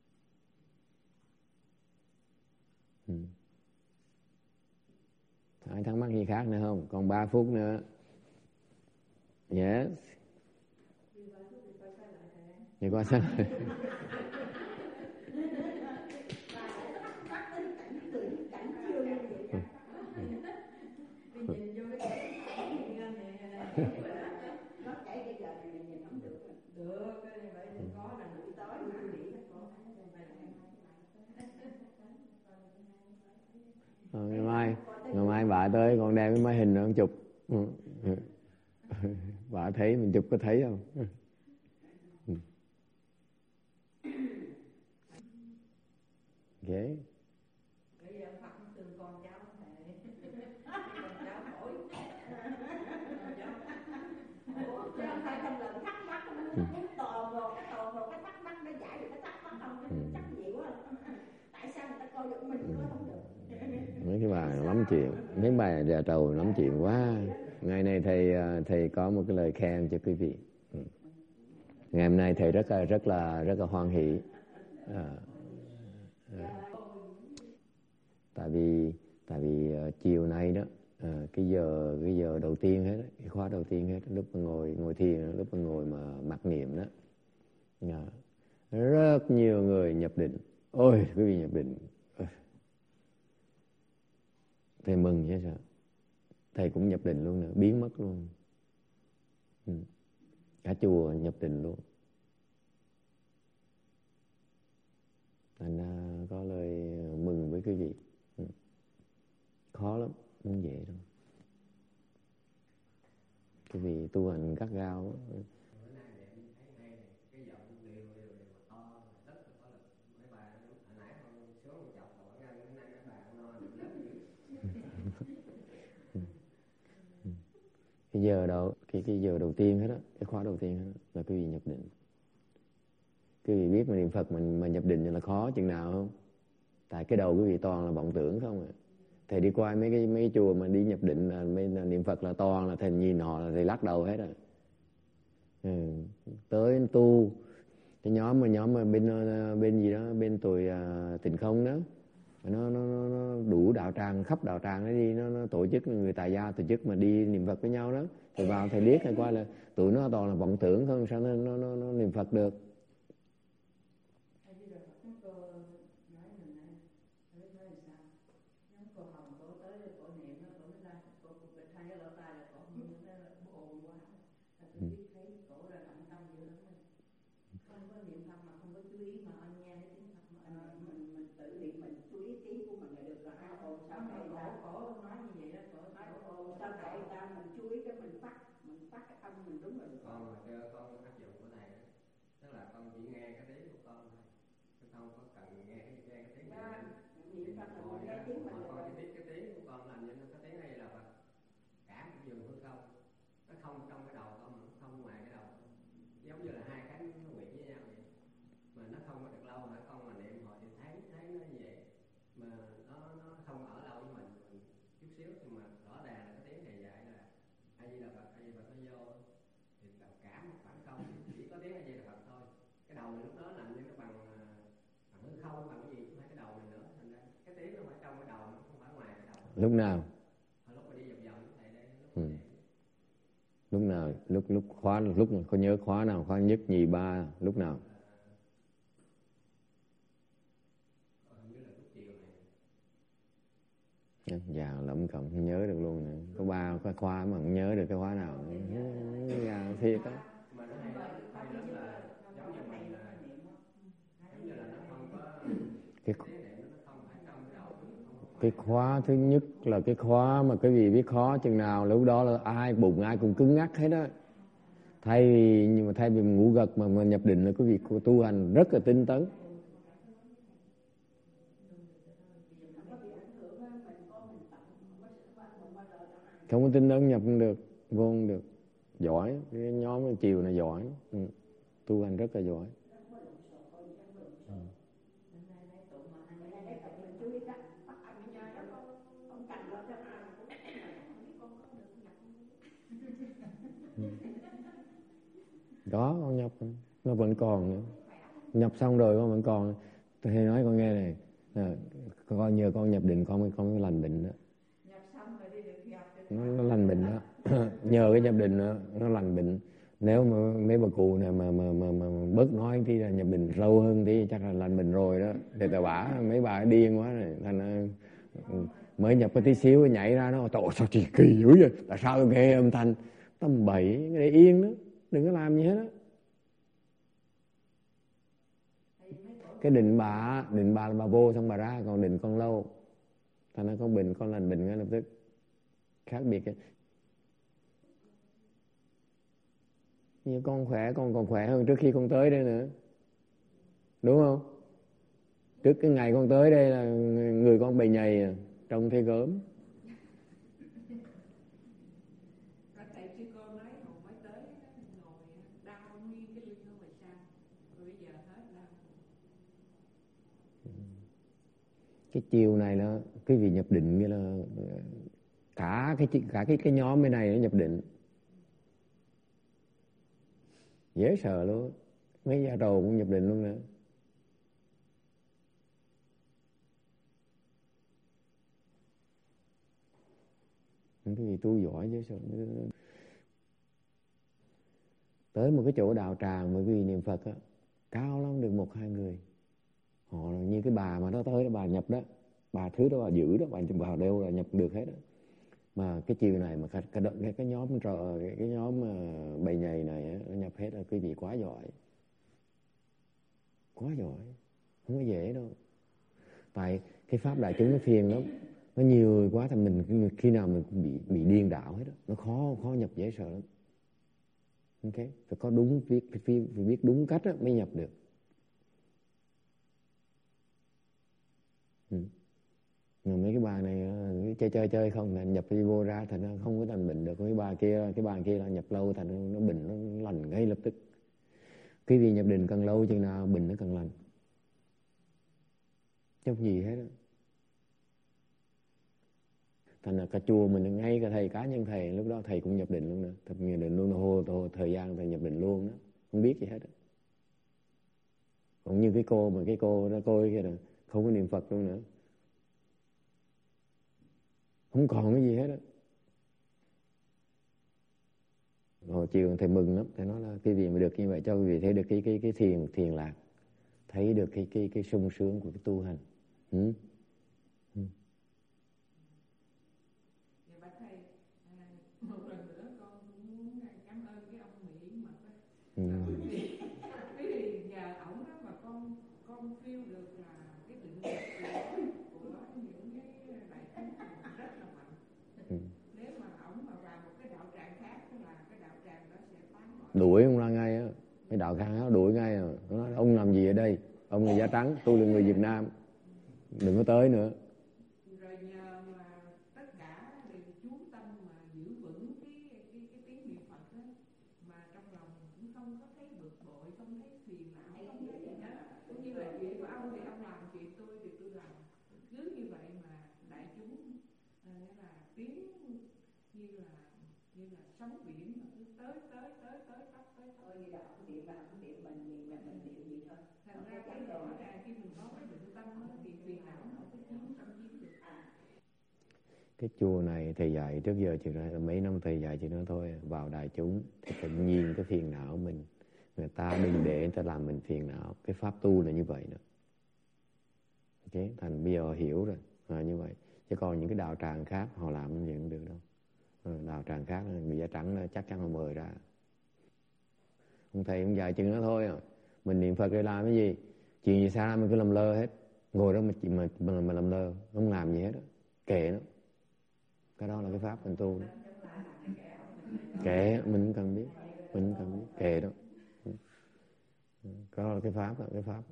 Ai thắc mắc gì khác nữa không? Còn 3 phút nữa. Yes. Thì qua sao? Ngày mai bà tới con đem cái máy hình nó chụp. Bà thấy mình chụp có thấy không? Ghê. Mấy cái bà lắm chuyện, mấy bà già trầu lắm chuyện quá. Ngày nay thầy có một cái lời khen cho quý vị. Ngày hôm nay thầy rất là hoan hỷ. Tại vì chiều nay đó, cái giờ đầu tiên hết, cái khóa đầu tiên hết, lúc mà ngồi thiền, lúc mà ngồi mà mặc niệm đó, Rất nhiều người nhập định. Ôi quý vị nhập định, thầy mừng chứ sao. Thầy cũng nhập định luôn nữa, biến mất luôn. Cả chùa nhập định luôn. Thành ra có lời mừng với quý vị. Khó lắm, không dễ đâu. Quý vị tu hành gắt gao. Cái giờ đầu tiên hết á, cái khóa đầu tiên hết đó, là quý vị nhập định. Quý vị biết mà niệm Phật mà nhập định là khó chừng nào không? Tại cái đầu quý vị toàn là vọng tưởng không à. Thầy đi qua mấy cái chùa mà đi nhập định là niệm Phật là toàn là thầy nhìn họ là thầy lắc đầu hết rồi. Tới tu cái nhóm mà bên gì đó, bên tụi Tịnh Không đó, nó đủ đạo tràng, khắp đạo tràng nó đi, nó tổ chức, người tại gia tổ chức mà đi niệm Phật với nhau đó. Thì vào thầy biết thầy qua là tụi nó toàn là vọng tưởng không, sao nó niệm Phật được. Lúc nào? Lúc khóa, lúc mà có nhớ khóa nào, khóa nhất, nhì, ba, lúc nào? Già lắm không nhớ được luôn nữa. Có 3 cái khóa mà không nhớ được cái khóa nào. Già thiệt á. Cái khóa thứ nhất là cái khóa mà quý vị biết khó chừng nào, lúc đó là ai bụng ai cũng cứng ngắc hết á. Thay vì ngủ gật mà nhập định là quý vị tu hành rất là tinh tấn. Không có tinh tấn nhập không được, vô không được. Giỏi, cái nhóm chiều này giỏi. Tu hành rất là giỏi. Đó, con nhập nó vẫn còn nữa. Nhập xong rồi con vẫn còn. Tôi hay nói con nghe này, con nhờ con nhập định con mới lành bệnh đó. Nó lành bệnh đó. Nhờ cái nhập định đó, nó lành bệnh. Nếu mà mấy bà cụ này mà bớt nói thì là nhập định lâu hơn thì chắc là lành bệnh rồi đó. Thì tao bả mấy bà điên quá này, thành mới nhập cái tí xíu nhảy ra nó trời sao chị kỳ dữ vậy? Tại sao nghe âm thanh tầm bậy, để yên đó, đừng có làm gì hết á. Cái định bà là bà vô xong bà ra, còn định con lâu. Thành ra con bệnh, con lành bệnh ngay lập tức. Khác biệt ấy. Như con khỏe, con còn khỏe hơn trước khi con tới đây nữa. Đúng không? Trước cái ngày con tới đây là người con bầy nhầy, trông thấy gớm. Cái chiều này là cái vị nhập định, nghĩa là cả cái nhóm bên này nó nhập định. Dễ sợ luôn. Mấy gia trầu cũng nhập định luôn nữa. Cái gì tu giỏi chứ sao. Tới một cái chỗ đạo tràng mà quý vị niệm Phật á, cao lắm được 1-2 người. Họ như cái bà mà nó tới đó, bà nhập đó, bà thứ đó bà giữ đó, bà vào đâu là nhập được hết đó. Mà cái chiều này mà cái nhóm cái nhóm bầy nhầy này nó nhập hết là cái gì quá giỏi, quá giỏi, không có dễ đâu. Tại cái pháp đại chúng nó phiền lắm, nó nhiều người quá thì mình khi nào mình cũng bị điên đảo hết đó. Nó khó nhập, dễ sợ lắm. Ok, phải có đúng phải biết đúng cách đó, mới nhập được. Mà mấy cái bà này chơi không là nhập đi vô ra thành nó không có thành bệnh được. Cái bà kia là nhập lâu thành nó bệnh, nó lành ngay lập tức. Cái vì nhập định càng lâu chừng nào bệnh nó càng lành, chứ không gì hết đó. Thành là cả chùa mình ngay cả thầy cá nhân thầy lúc đó thầy cũng nhập định luôn nữa, nhập định luôn, hồ thời gian thầy nhập định luôn đó, không biết gì hết đó. Cũng như cái cô đó cô kia là không có niệm Phật luôn nữa, không còn cái gì hết đó. Hồi chiều thầy mừng lắm, thầy nói là cái gì mà được như vậy cho quý vị thấy được cái thiền lạc, thấy được cái sung sướng của cái tu hành. Dạ bạch thầy, một lần nữa con cũng muốn cảm ơn cái ông Mỹ Mật á. Bởi vì nhờ ổng đó mà con feel được là cái định lực của những cái đại chúng rất là mạnh. Nếu mà ổng mà vào một cái đạo tràng khác là cái đạo tràng đó sẽ tán loạn. Đuổi ông ra ngay á, cái đạo khác nó đuổi ngay à. Nó nói ông làm gì ở đây, ông là da trắng, tôi là người Việt Nam, đừng có tới nữa. Rồi nhờ mà tất cả đều chú tâm mà giữ vững cái tiếng niệm Phật đó, mà trong lòng cũng không có thấy bực bội, không thấy phiền não, không thấy gì hết. Cũng như là chuyện của ông thì ông làm, chuyện tôi thì tôi làm, cứ như vậy mà đại chúng nghĩa là tiếng như là sóng biển mà cứ tới như là ông niệm là ông niệm, mình niệm gì thôi. Thành ra cái rõ ràng khi mình có cái định tâm thì phiền não không có chiếm tâm chiếm được. Cái chùa này thầy dạy trước giờ chỉ là mấy năm thầy dạy chỉ nói thôi, vào đại chúng thì tự nhiên cái phiền não mình, người ta đừng để người ta làm mình phiền não. Cái pháp tu là như vậy đó. Ok, thành bây giờ hiểu rồi là như vậy. Chứ còn những cái đạo tràng khác họ làm gì cũng được đâu. Đạo tràng khác người da trắng chắc chắn họ mời ra. Ông thầy cũng dạy chừng đó thôi à. Mình niệm Phật để làm cái gì, chuyện gì xa mình cứ làm lơ hết, ngồi đó mà làm lơ, không làm gì hết đó. Kệ nó, cái đó là cái pháp mình tu đó. Kệ, mình cũng cần biết, kệ đó. Cái đó là cái pháp đó, cái pháp.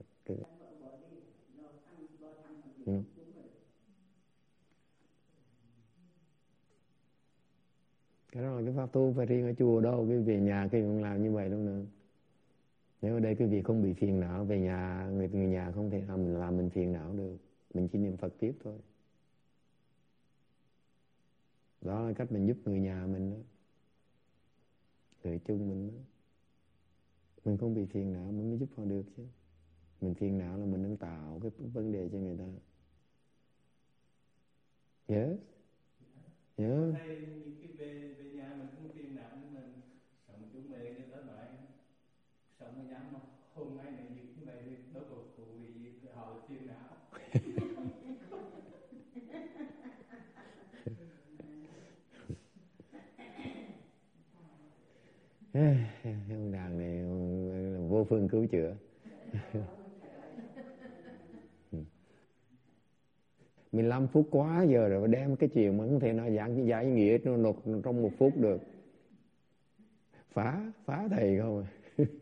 Cái đó là cái pháp tu, phải riêng ở chùa đâu, cái về nhà cái cũng làm như vậy đâu nữa. Nếu ở đây cái việc không bị phiền não, về nhà người nhà không thể làm mình phiền não được, mình chỉ niệm Phật tiếp thôi. Đó là cách mình giúp người nhà mình đó, người chung mình đó. Mình không bị phiền não mình mới giúp họ được chứ. Mình phiền não là mình đang tạo cái vấn đề cho người ta. Yes. Yeah. Hay cái về nhà mình cũng phiền não, nhưng mình sống chung về như đó nói, sống ở nhà mà hôm nay này như vậy thì đâu có phụ vì họ phiền não. Ông đàn này vô phương cứu chữa. 15 phút quá giờ rồi, đem cái chuyện mà không thể nào giảng giải nghĩa nó nộp trong 1 phút được. Phá thầy không à.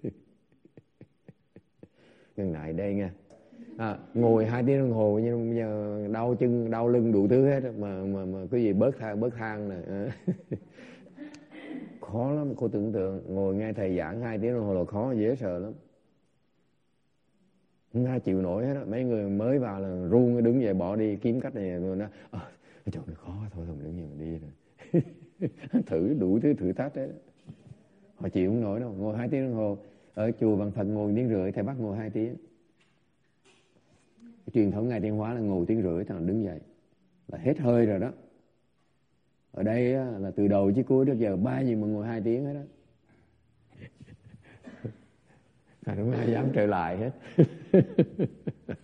Ngừng lại đây nha. Ngồi 2 tiếng đồng hồ nhưng bây giờ đau chân đau lưng đủ thứ hết mà cái gì bớt thang này. Khó lắm, cô tưởng tượng ngồi nghe thầy giảng 2 tiếng đồng hồ là khó, dễ sợ lắm. Không ai chịu nổi hết đó. Mấy người mới vào là run đứng dậy bỏ đi kiếm cách này rồi nó cái chỗ này khó thôi mình đứng dậy mình đi rồi. Thử đủ thứ thử thách đấy. Họ chịu không nổi đâu. Ngồi 2 tiếng đồng hồ. Ở chùa Bằng Phật ngồi 1 tiếng rưỡi, thầy bắt ngồi 2 tiếng. Cái truyền thống Ngài Tiên Hóa là ngồi 1 tiếng rưỡi thằng đứng dậy là hết hơi rồi đó. Ở đây á, là từ đầu chứ cuối đến giờ 3 gì mà ngồi 2 tiếng hết đó. không ai dám trở lại hết.